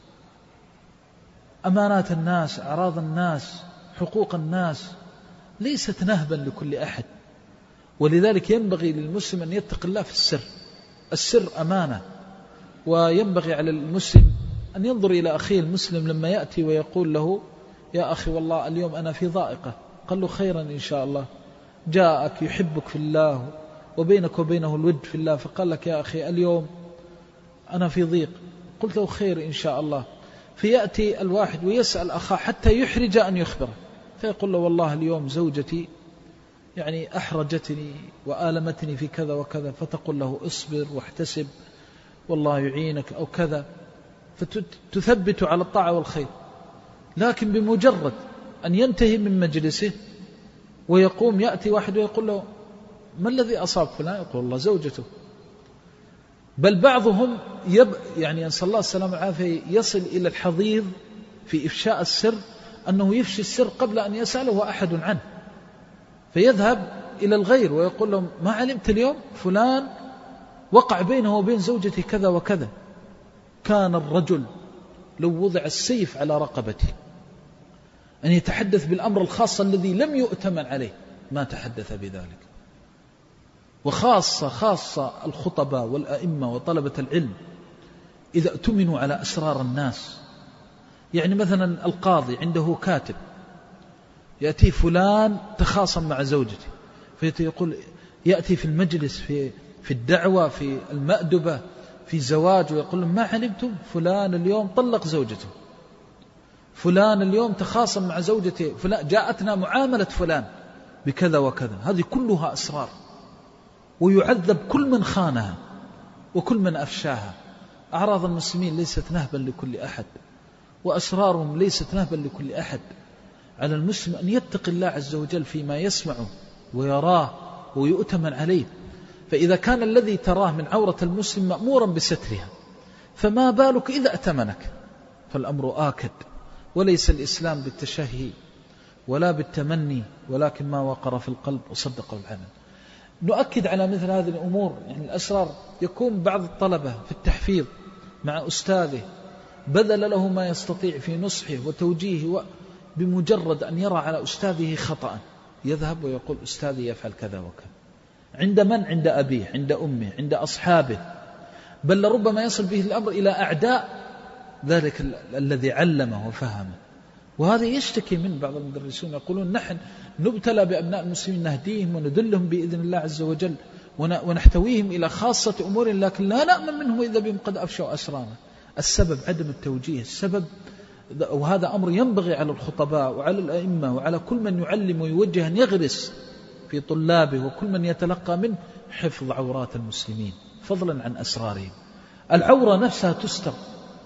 أمانات الناس، أعراض الناس، حقوق الناس ليست نهبا لكل أحد، ولذلك ينبغي للمسلم أن يتق الله في السر. السر أمانة، وينبغي على المسلم أن ينظر إلى أخيه المسلم لما يأتي ويقول له يا أخي والله اليوم أنا في ضائقة، قال له خيرا إن شاء الله، جاءك يحبك في الله وبينك وبينه الود في الله، فقال لك يا أخي اليوم أنا في ضيق، قلت له خير إن شاء الله. فيأتي الواحد ويسأل أخاه حتى يحرج أن يخبره، فيقول له والله اليوم زوجتي يعني أحرجتني وآلمتني في كذا وكذا، فتقول له اصبر واحتسب والله يعينك أو كذا، فتثبت على الطاعة والخير. لكن بمجرد أن ينتهي من مجلسه ويقوم يأتي واحد ويقول له ما الذي أصاب فلان، يقول الله زوجته. بل بعضهم يب يعني نسأل الله السلامة والعافية يصل إلى الحضيض في إفشاء السر أنه يفشي السر قبل أن يسأله أحد عنه، فيذهب إلى الغير ويقول لهم ما علمت اليوم فلان وقع بينه وبين زوجته كذا وكذا. كان الرجل لو وضع السيف على رقبته أن يتحدث بالأمر الخاص الذي لم يؤتمن عليه ما تحدث بذلك. وخاصة خاصة الخطباء والأئمة وطلبة العلم إذا اؤتمنوا على أسرار الناس، يعني مثلا القاضي عنده كاتب يأتي فلان تخاصم مع زوجته فيقول يأتي في المجلس في في الدعوة في المأدبة في زواج ويقول لهم ما علمتم فلان اليوم طلق زوجته، فلان اليوم تخاصم مع زوجته، فلان جاءتنا معاملة فلان بكذا وكذا. هذه كلها أسرار، ويعذب كل من خانها وكل من أفشاها. أعراض المسلمين ليست نهبا لكل أحد، وأسرارهم ليست نهبا لكل أحد. على المسلم أن يتقي الله عز وجل فيما يسمعه ويراه ويؤتمن عليه. فإذا كان الذي تراه من عورة المسلم مأمورا بسترها، فما بالك إذا أتمنك؟ فالأمر آكد، وليس الإسلام بالتشهي ولا بالتمني، ولكن ما وقر في القلب وصدق العمل. نؤكد على مثل هذه الأمور، يعني الأسرار. يكون بعض الطلبة في التحفيظ مع أستاذه بذل له ما يستطيع في نصحه وتوجيهه، بمجرد أن يرى على أستاذه خطأ يذهب ويقول أستاذي يفعل كذا وكذا. عند من؟ عند أبيه، عند أمه، عند أصحابه، بل ربما يصل به الأمر إلى أعداء ذلك الذي علمه وفهمه. وهذا يشتكي من بعض المدرسين يقولون نحن نبتلى بأبناء المسلمين، نهديهم وندلهم بإذن الله عز وجل ونحتويهم إلى خاصة أمور، لكن لا نأمن منهم إذا بهم قد أفشوا أسرارنا. السبب عدم التوجيه، السبب، وهذا أمر ينبغي على الخطباء وعلى الأئمة وعلى كل من يعلم ويوجه أن يغرس في طلابه وكل من يتلقى منه حفظ عورات المسلمين فضلا عن أسرارهم. العورة نفسها تستر،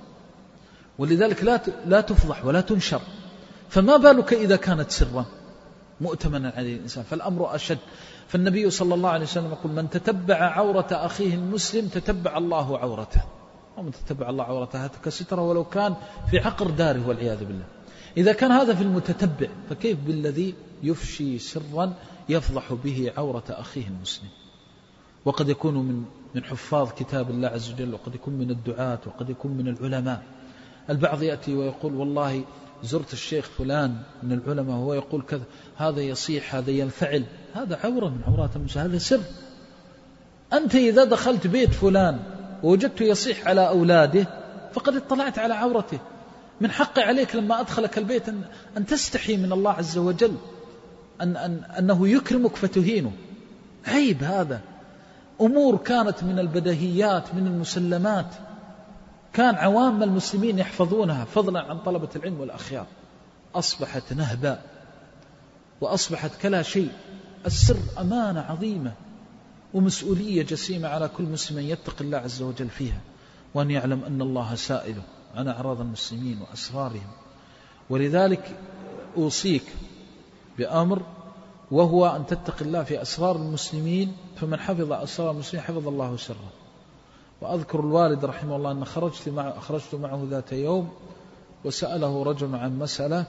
ولذلك لا لا تفضح ولا تنشر، فما بالك إذا كانت سرا مؤتمنا عليه الإنسان، فالأمر أشد. فالنبي صلى الله عليه وسلم يقول من تتبع عورة أخيه المسلم تتبع الله عورته، ومن تتبع الله عورته هتك ستره ولو كان في عقر داره والعياذ بالله. إذا كان هذا في المتتبع، فكيف بالذي يفشي سرا يفضح به عورة أخيه المسلم؟ وقد يكون من من حفاظ كتاب الله عز وجل، وقد يكون من الدعاة، وقد يكون من العلماء. البعض يأتي ويقول والله زرت الشيخ فلان من العلماء وهو يقول كذا، هذا يصيح، هذا ينفعل، هذا عورة من عورات المسلم، هذا سر. أنت إذا دخلت بيت فلان ووجدته يصيح على أولاده فقد اطلعت على عورته. من حق عليك لما أدخلك البيت أن, أن تستحي من الله عز وجل أن أن أنه يكرمك فتهينه. عيب هذا. أمور كانت من البديهيات من المسلمات كان عوام المسلمين يحفظونها فضلا عن طلبة العلم والأخيار، أصبحت نهبا وأصبحت كلا شيء. السر أمانة عظيمة ومسؤولية جسيمة على كل مسلم يتقي الله عز وجل فيها، وأن يعلم أن الله سائله عن أعراض المسلمين وأسرارهم. ولذلك أوصيك بأمر، وهو أن تتقي الله في أسرار المسلمين، فمن حفظ أسرار المسلمين حفظ الله سره. وأذكر الوالد رحمه الله أن خرجت معه, خرجت معه ذات يوم وسأله رجل عن مسألة،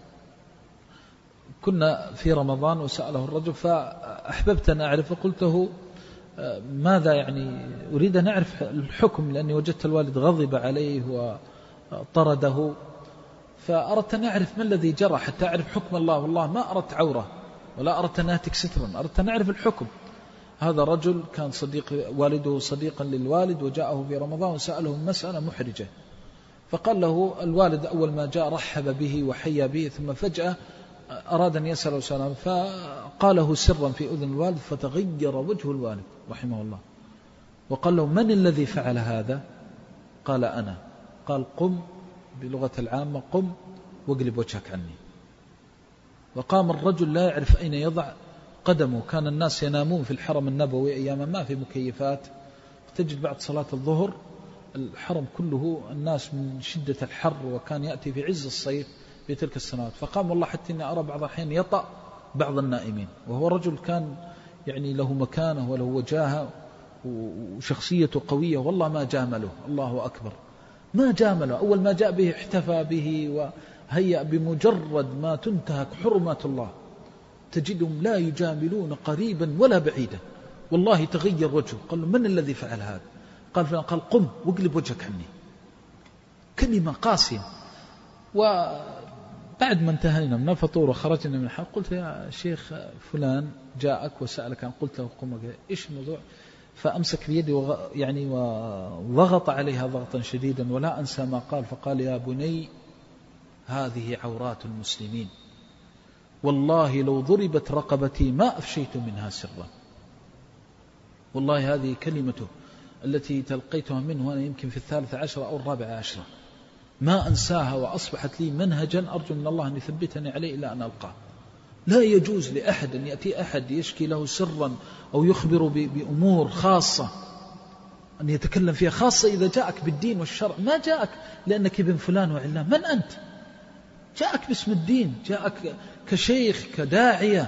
كنا في رمضان وسأله الرجل فأحببت أن أعرف، فقلته ماذا يعني أريد أن أعرف الحكم، لأني وجدت الوالد غضب عليه وطرده، فأردت أن أعرف ما الذي جرى حتى أعرف حكم الله. والله ما أردت عورة ولا أردت أن أهتك سترا، أردت أن أعرف الحكم. هذا رجل كان صديق والده صديقا للوالد، وجاءه في رمضان وسأله مسألة محرجة، فقال له الوالد أول ما جاء رحب به وحيا به، ثم فجأة أراد أن يسأله سلام فقاله سرا في أذن الوالد، فتغير وجه الوالد رحمه الله، وقال له من الذي فعل هذا؟ قال أنا. قال قم، بلغة العامة قم واقلب وجهك عني. وقام الرجل لا يعرف أين يضع قدمه. كان الناس ينامون في الحرم النبوي أياما ما في مكيفات، تجد بعد صلاة الظهر الحرم كله الناس من شدة الحر، وكان يأتي في عز الصيف في تلك السنوات. فقام والله حتى إني أرى بعض الأحيان يطأ بعض النائمين، وهو رجل كان يعني له مكانه وله وجاهه وشخصيته قوية، والله ما جامله. الله أكبر، ما جامله. أول ما جاء به احتفى به وهيأ، بمجرد ما تنتهك حرمات الله تجدهم لا يجاملون قريبا ولا بعيدا. والله تغير وجهه. قال له من الذي فعل هذا؟ قال فلان. قال قم واقلب وجهك عني. كلمة قاسية. وبعد ما انتهينا من الفطور وخرجنا من الحلقة قلت يا شيخ فلان جاءك وسألك، قلت له قم. إيش الموضوع؟ فأمسك بيدي وغ... يعني وضغط عليها ضغطا شديدا، ولا أنسى ما قال. فقال يا بني هذه عورات المسلمين، والله لو ضربت رقبتي ما أفشيت منها سرا. والله هذه كلمته التي تلقيتها منه وأنا يمكن في الثالثة عشرة أو الرابعة عشرة، ما أنساها، وأصبحت لي منهجا أرجو من الله أن يثبتني عليه إلى أن ألقاه. لا يجوز لأحد أن يأتي أحد يشكي له سرا أو يخبر بأمور خاصة أن يتكلم فيها، خاصة إذا جاءك بالدين والشرع. ما جاءك لأنك ابن فلان وعلان، من أنت؟ جاءك باسم الدين، جاءك كشيخ كداعية.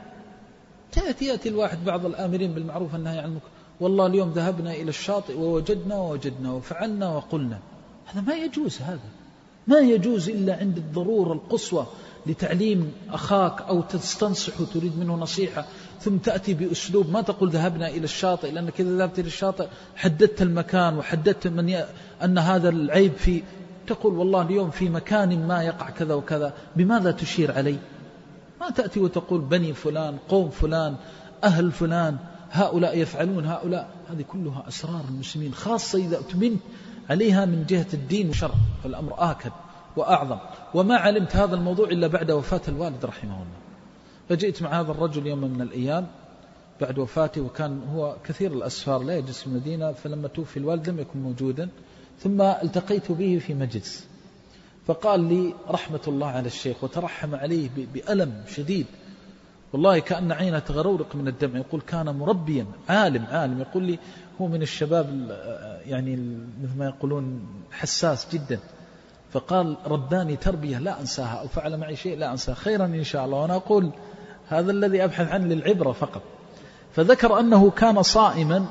تأتي يأتي الواحد بعض الآمرين بالمعروف والنهي عن المنكر، والله اليوم ذهبنا إلى الشاطئ ووجدنا ووجدنا وفعلنا وقلنا. هذا ما يجوز، هذا ما يجوز إلا عند الضرورة القصوى لتعليم أخاك أو تستنصح وتريد منه نصيحة، ثم تأتي بأسلوب ما تقول ذهبنا إلى الشاطئ، لأنك إذا ذهبت إلى الشاطئ حددت المكان وحددت من ي... أن هذا العيب في، تقول والله اليوم في مكان ما يقع كذا وكذا. بماذا تشير علي؟ ما تأتي وتقول بني فلان، قوم فلان، أهل فلان، هؤلاء يفعلون هؤلاء. هذه كلها أسرار المسلمين، خاصة إذا أتمنت عليها من جهة الدين والشرع، فالأمر آكد وأعظم. وما علمت هذا الموضوع إلا بعد وفاة الوالد رحمه الله. فجئت مع هذا الرجل يوم من الأيام بعد وفاته، وكان هو كثير الأسفار لا يجلس في المدينة، فلما توفي الوالد لم يكن موجودا، ثم التقيت به في مجلس، فقال لي رحمة الله على الشيخ، وترحم عليه بألم شديد، والله كأن عينه تغرورق من الدمع. يقول كان مربيا عالم عالم، يقول لي هو من الشباب يعني مثل ما يقولون حساس جدا، فقال رباني تربية لا أنساها، أو فعل معي شيء لا أنساه، خيرا إن شاء الله. وأنا أقول هذا الذي أبحث عنه للعبرة فقط. فذكر أنه كان صائما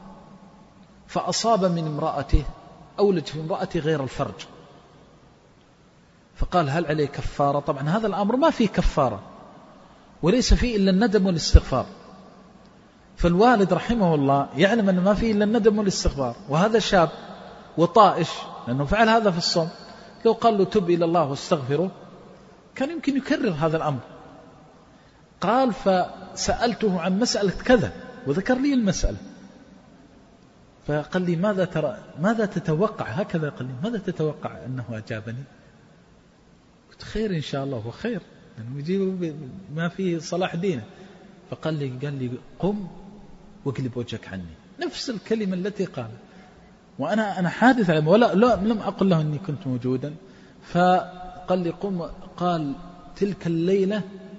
فأصاب من امرأته، أولج في امرأته غير الفرج، فقال هل عليه كفارة؟ طبعا هذا الأمر ما فيه كفارة، وليس فيه إلا الندم والاستغفار. فالوالد رحمه الله يعلم أن ما فيه إلا الندم والاستغفار، وهذا شاب وطائش لأنه فعل هذا في الصوم، لو قال له تب إلى الله واستغفره كان يمكن يكرر هذا الأمر. قال فسألته عن مسألة كذا وذكر لي المسألة، فقال لي ماذا ترى ماذا تتوقع؟ هكذا قال لي ماذا تتوقع أنه أجابني؟ قلت خير إن شاء الله، وخير يعني يجيب ما فيه صلاح دينه. فقال لي قال لي قم واقلب وجهك عني، نفس الكلمة التي قال، وأنا أنا حادث علم ولا لا لم أقل له أني كنت موجودا. فقال لي قم. قال تلك الليلة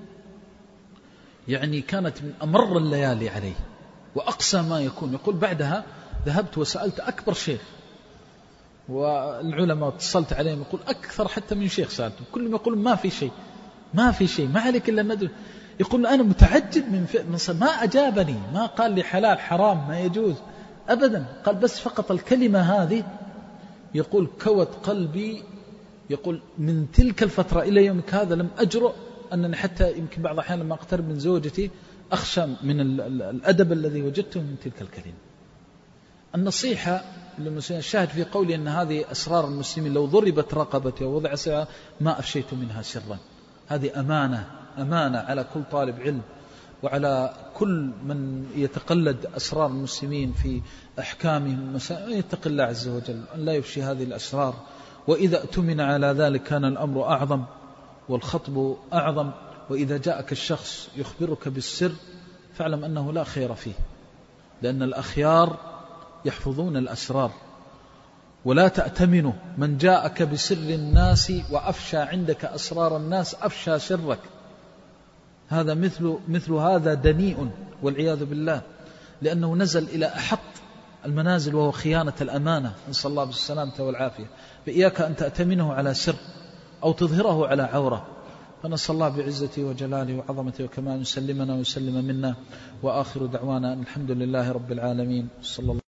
يعني كانت من أمر الليالي عليه وأقسى ما يكون. يقول بعدها ذهبت وسألت أكبر شيخ، والعلماء اتصلت عليهم يقول أكثر حتى من شيخ سألته، كلهم يقولون ما في شيء ما في شيء ما عليك إلا الندم. يقول أنا متعجب من, من ما أجابني، ما قال لي حلال حرام ما يجوز أبدا، قال بس فقط الكلمة هذه. يقول كوت قلبي، يقول من تلك الفترة إلى يومك هذا لم أجرؤ أنني حتى يمكن بعض الأحيان لما أقترب من زوجتي أخشى من الأدب الذي وجدته من تلك الكلمة. النصيحة الشاهد في قولي أن هذه أسرار المسلمين، لو ضربت رقبتي ووضع سرها ما أفشيت منها سرا. هذه أمانة أمانة على كل طالب علم وعلى كل من يتقلد أسرار المسلمين في أحكامهم، يتقي الله عز وجل أن لا يفشي هذه الأسرار. وإذا اؤتمن على ذلك كان الأمر أعظم والخطب أعظم. وإذا جاءك الشخص يخبرك بالسر فاعلم أنه لا خير فيه، لأن الأخيار يحفظون الأسرار. ولا تأتمنه من جاءك بسر الناس وأفشى عندك أسرار الناس أفشى سرك، هذا مثل, مثل هذا دنيء والعياذ بالله، لأنه نزل إلى أحط المنازل وهو خيانة الأمانة، نسأل الله بالسلامة والعافية. فإياك أن تأتمنه على سر أو تظهره على عورة. فنسأل الله بعزته وجلاله وعظمته وكمال يسلمنا ويسلم منا، وآخر دعوانا الحمد لله رب العالمين. صلى الله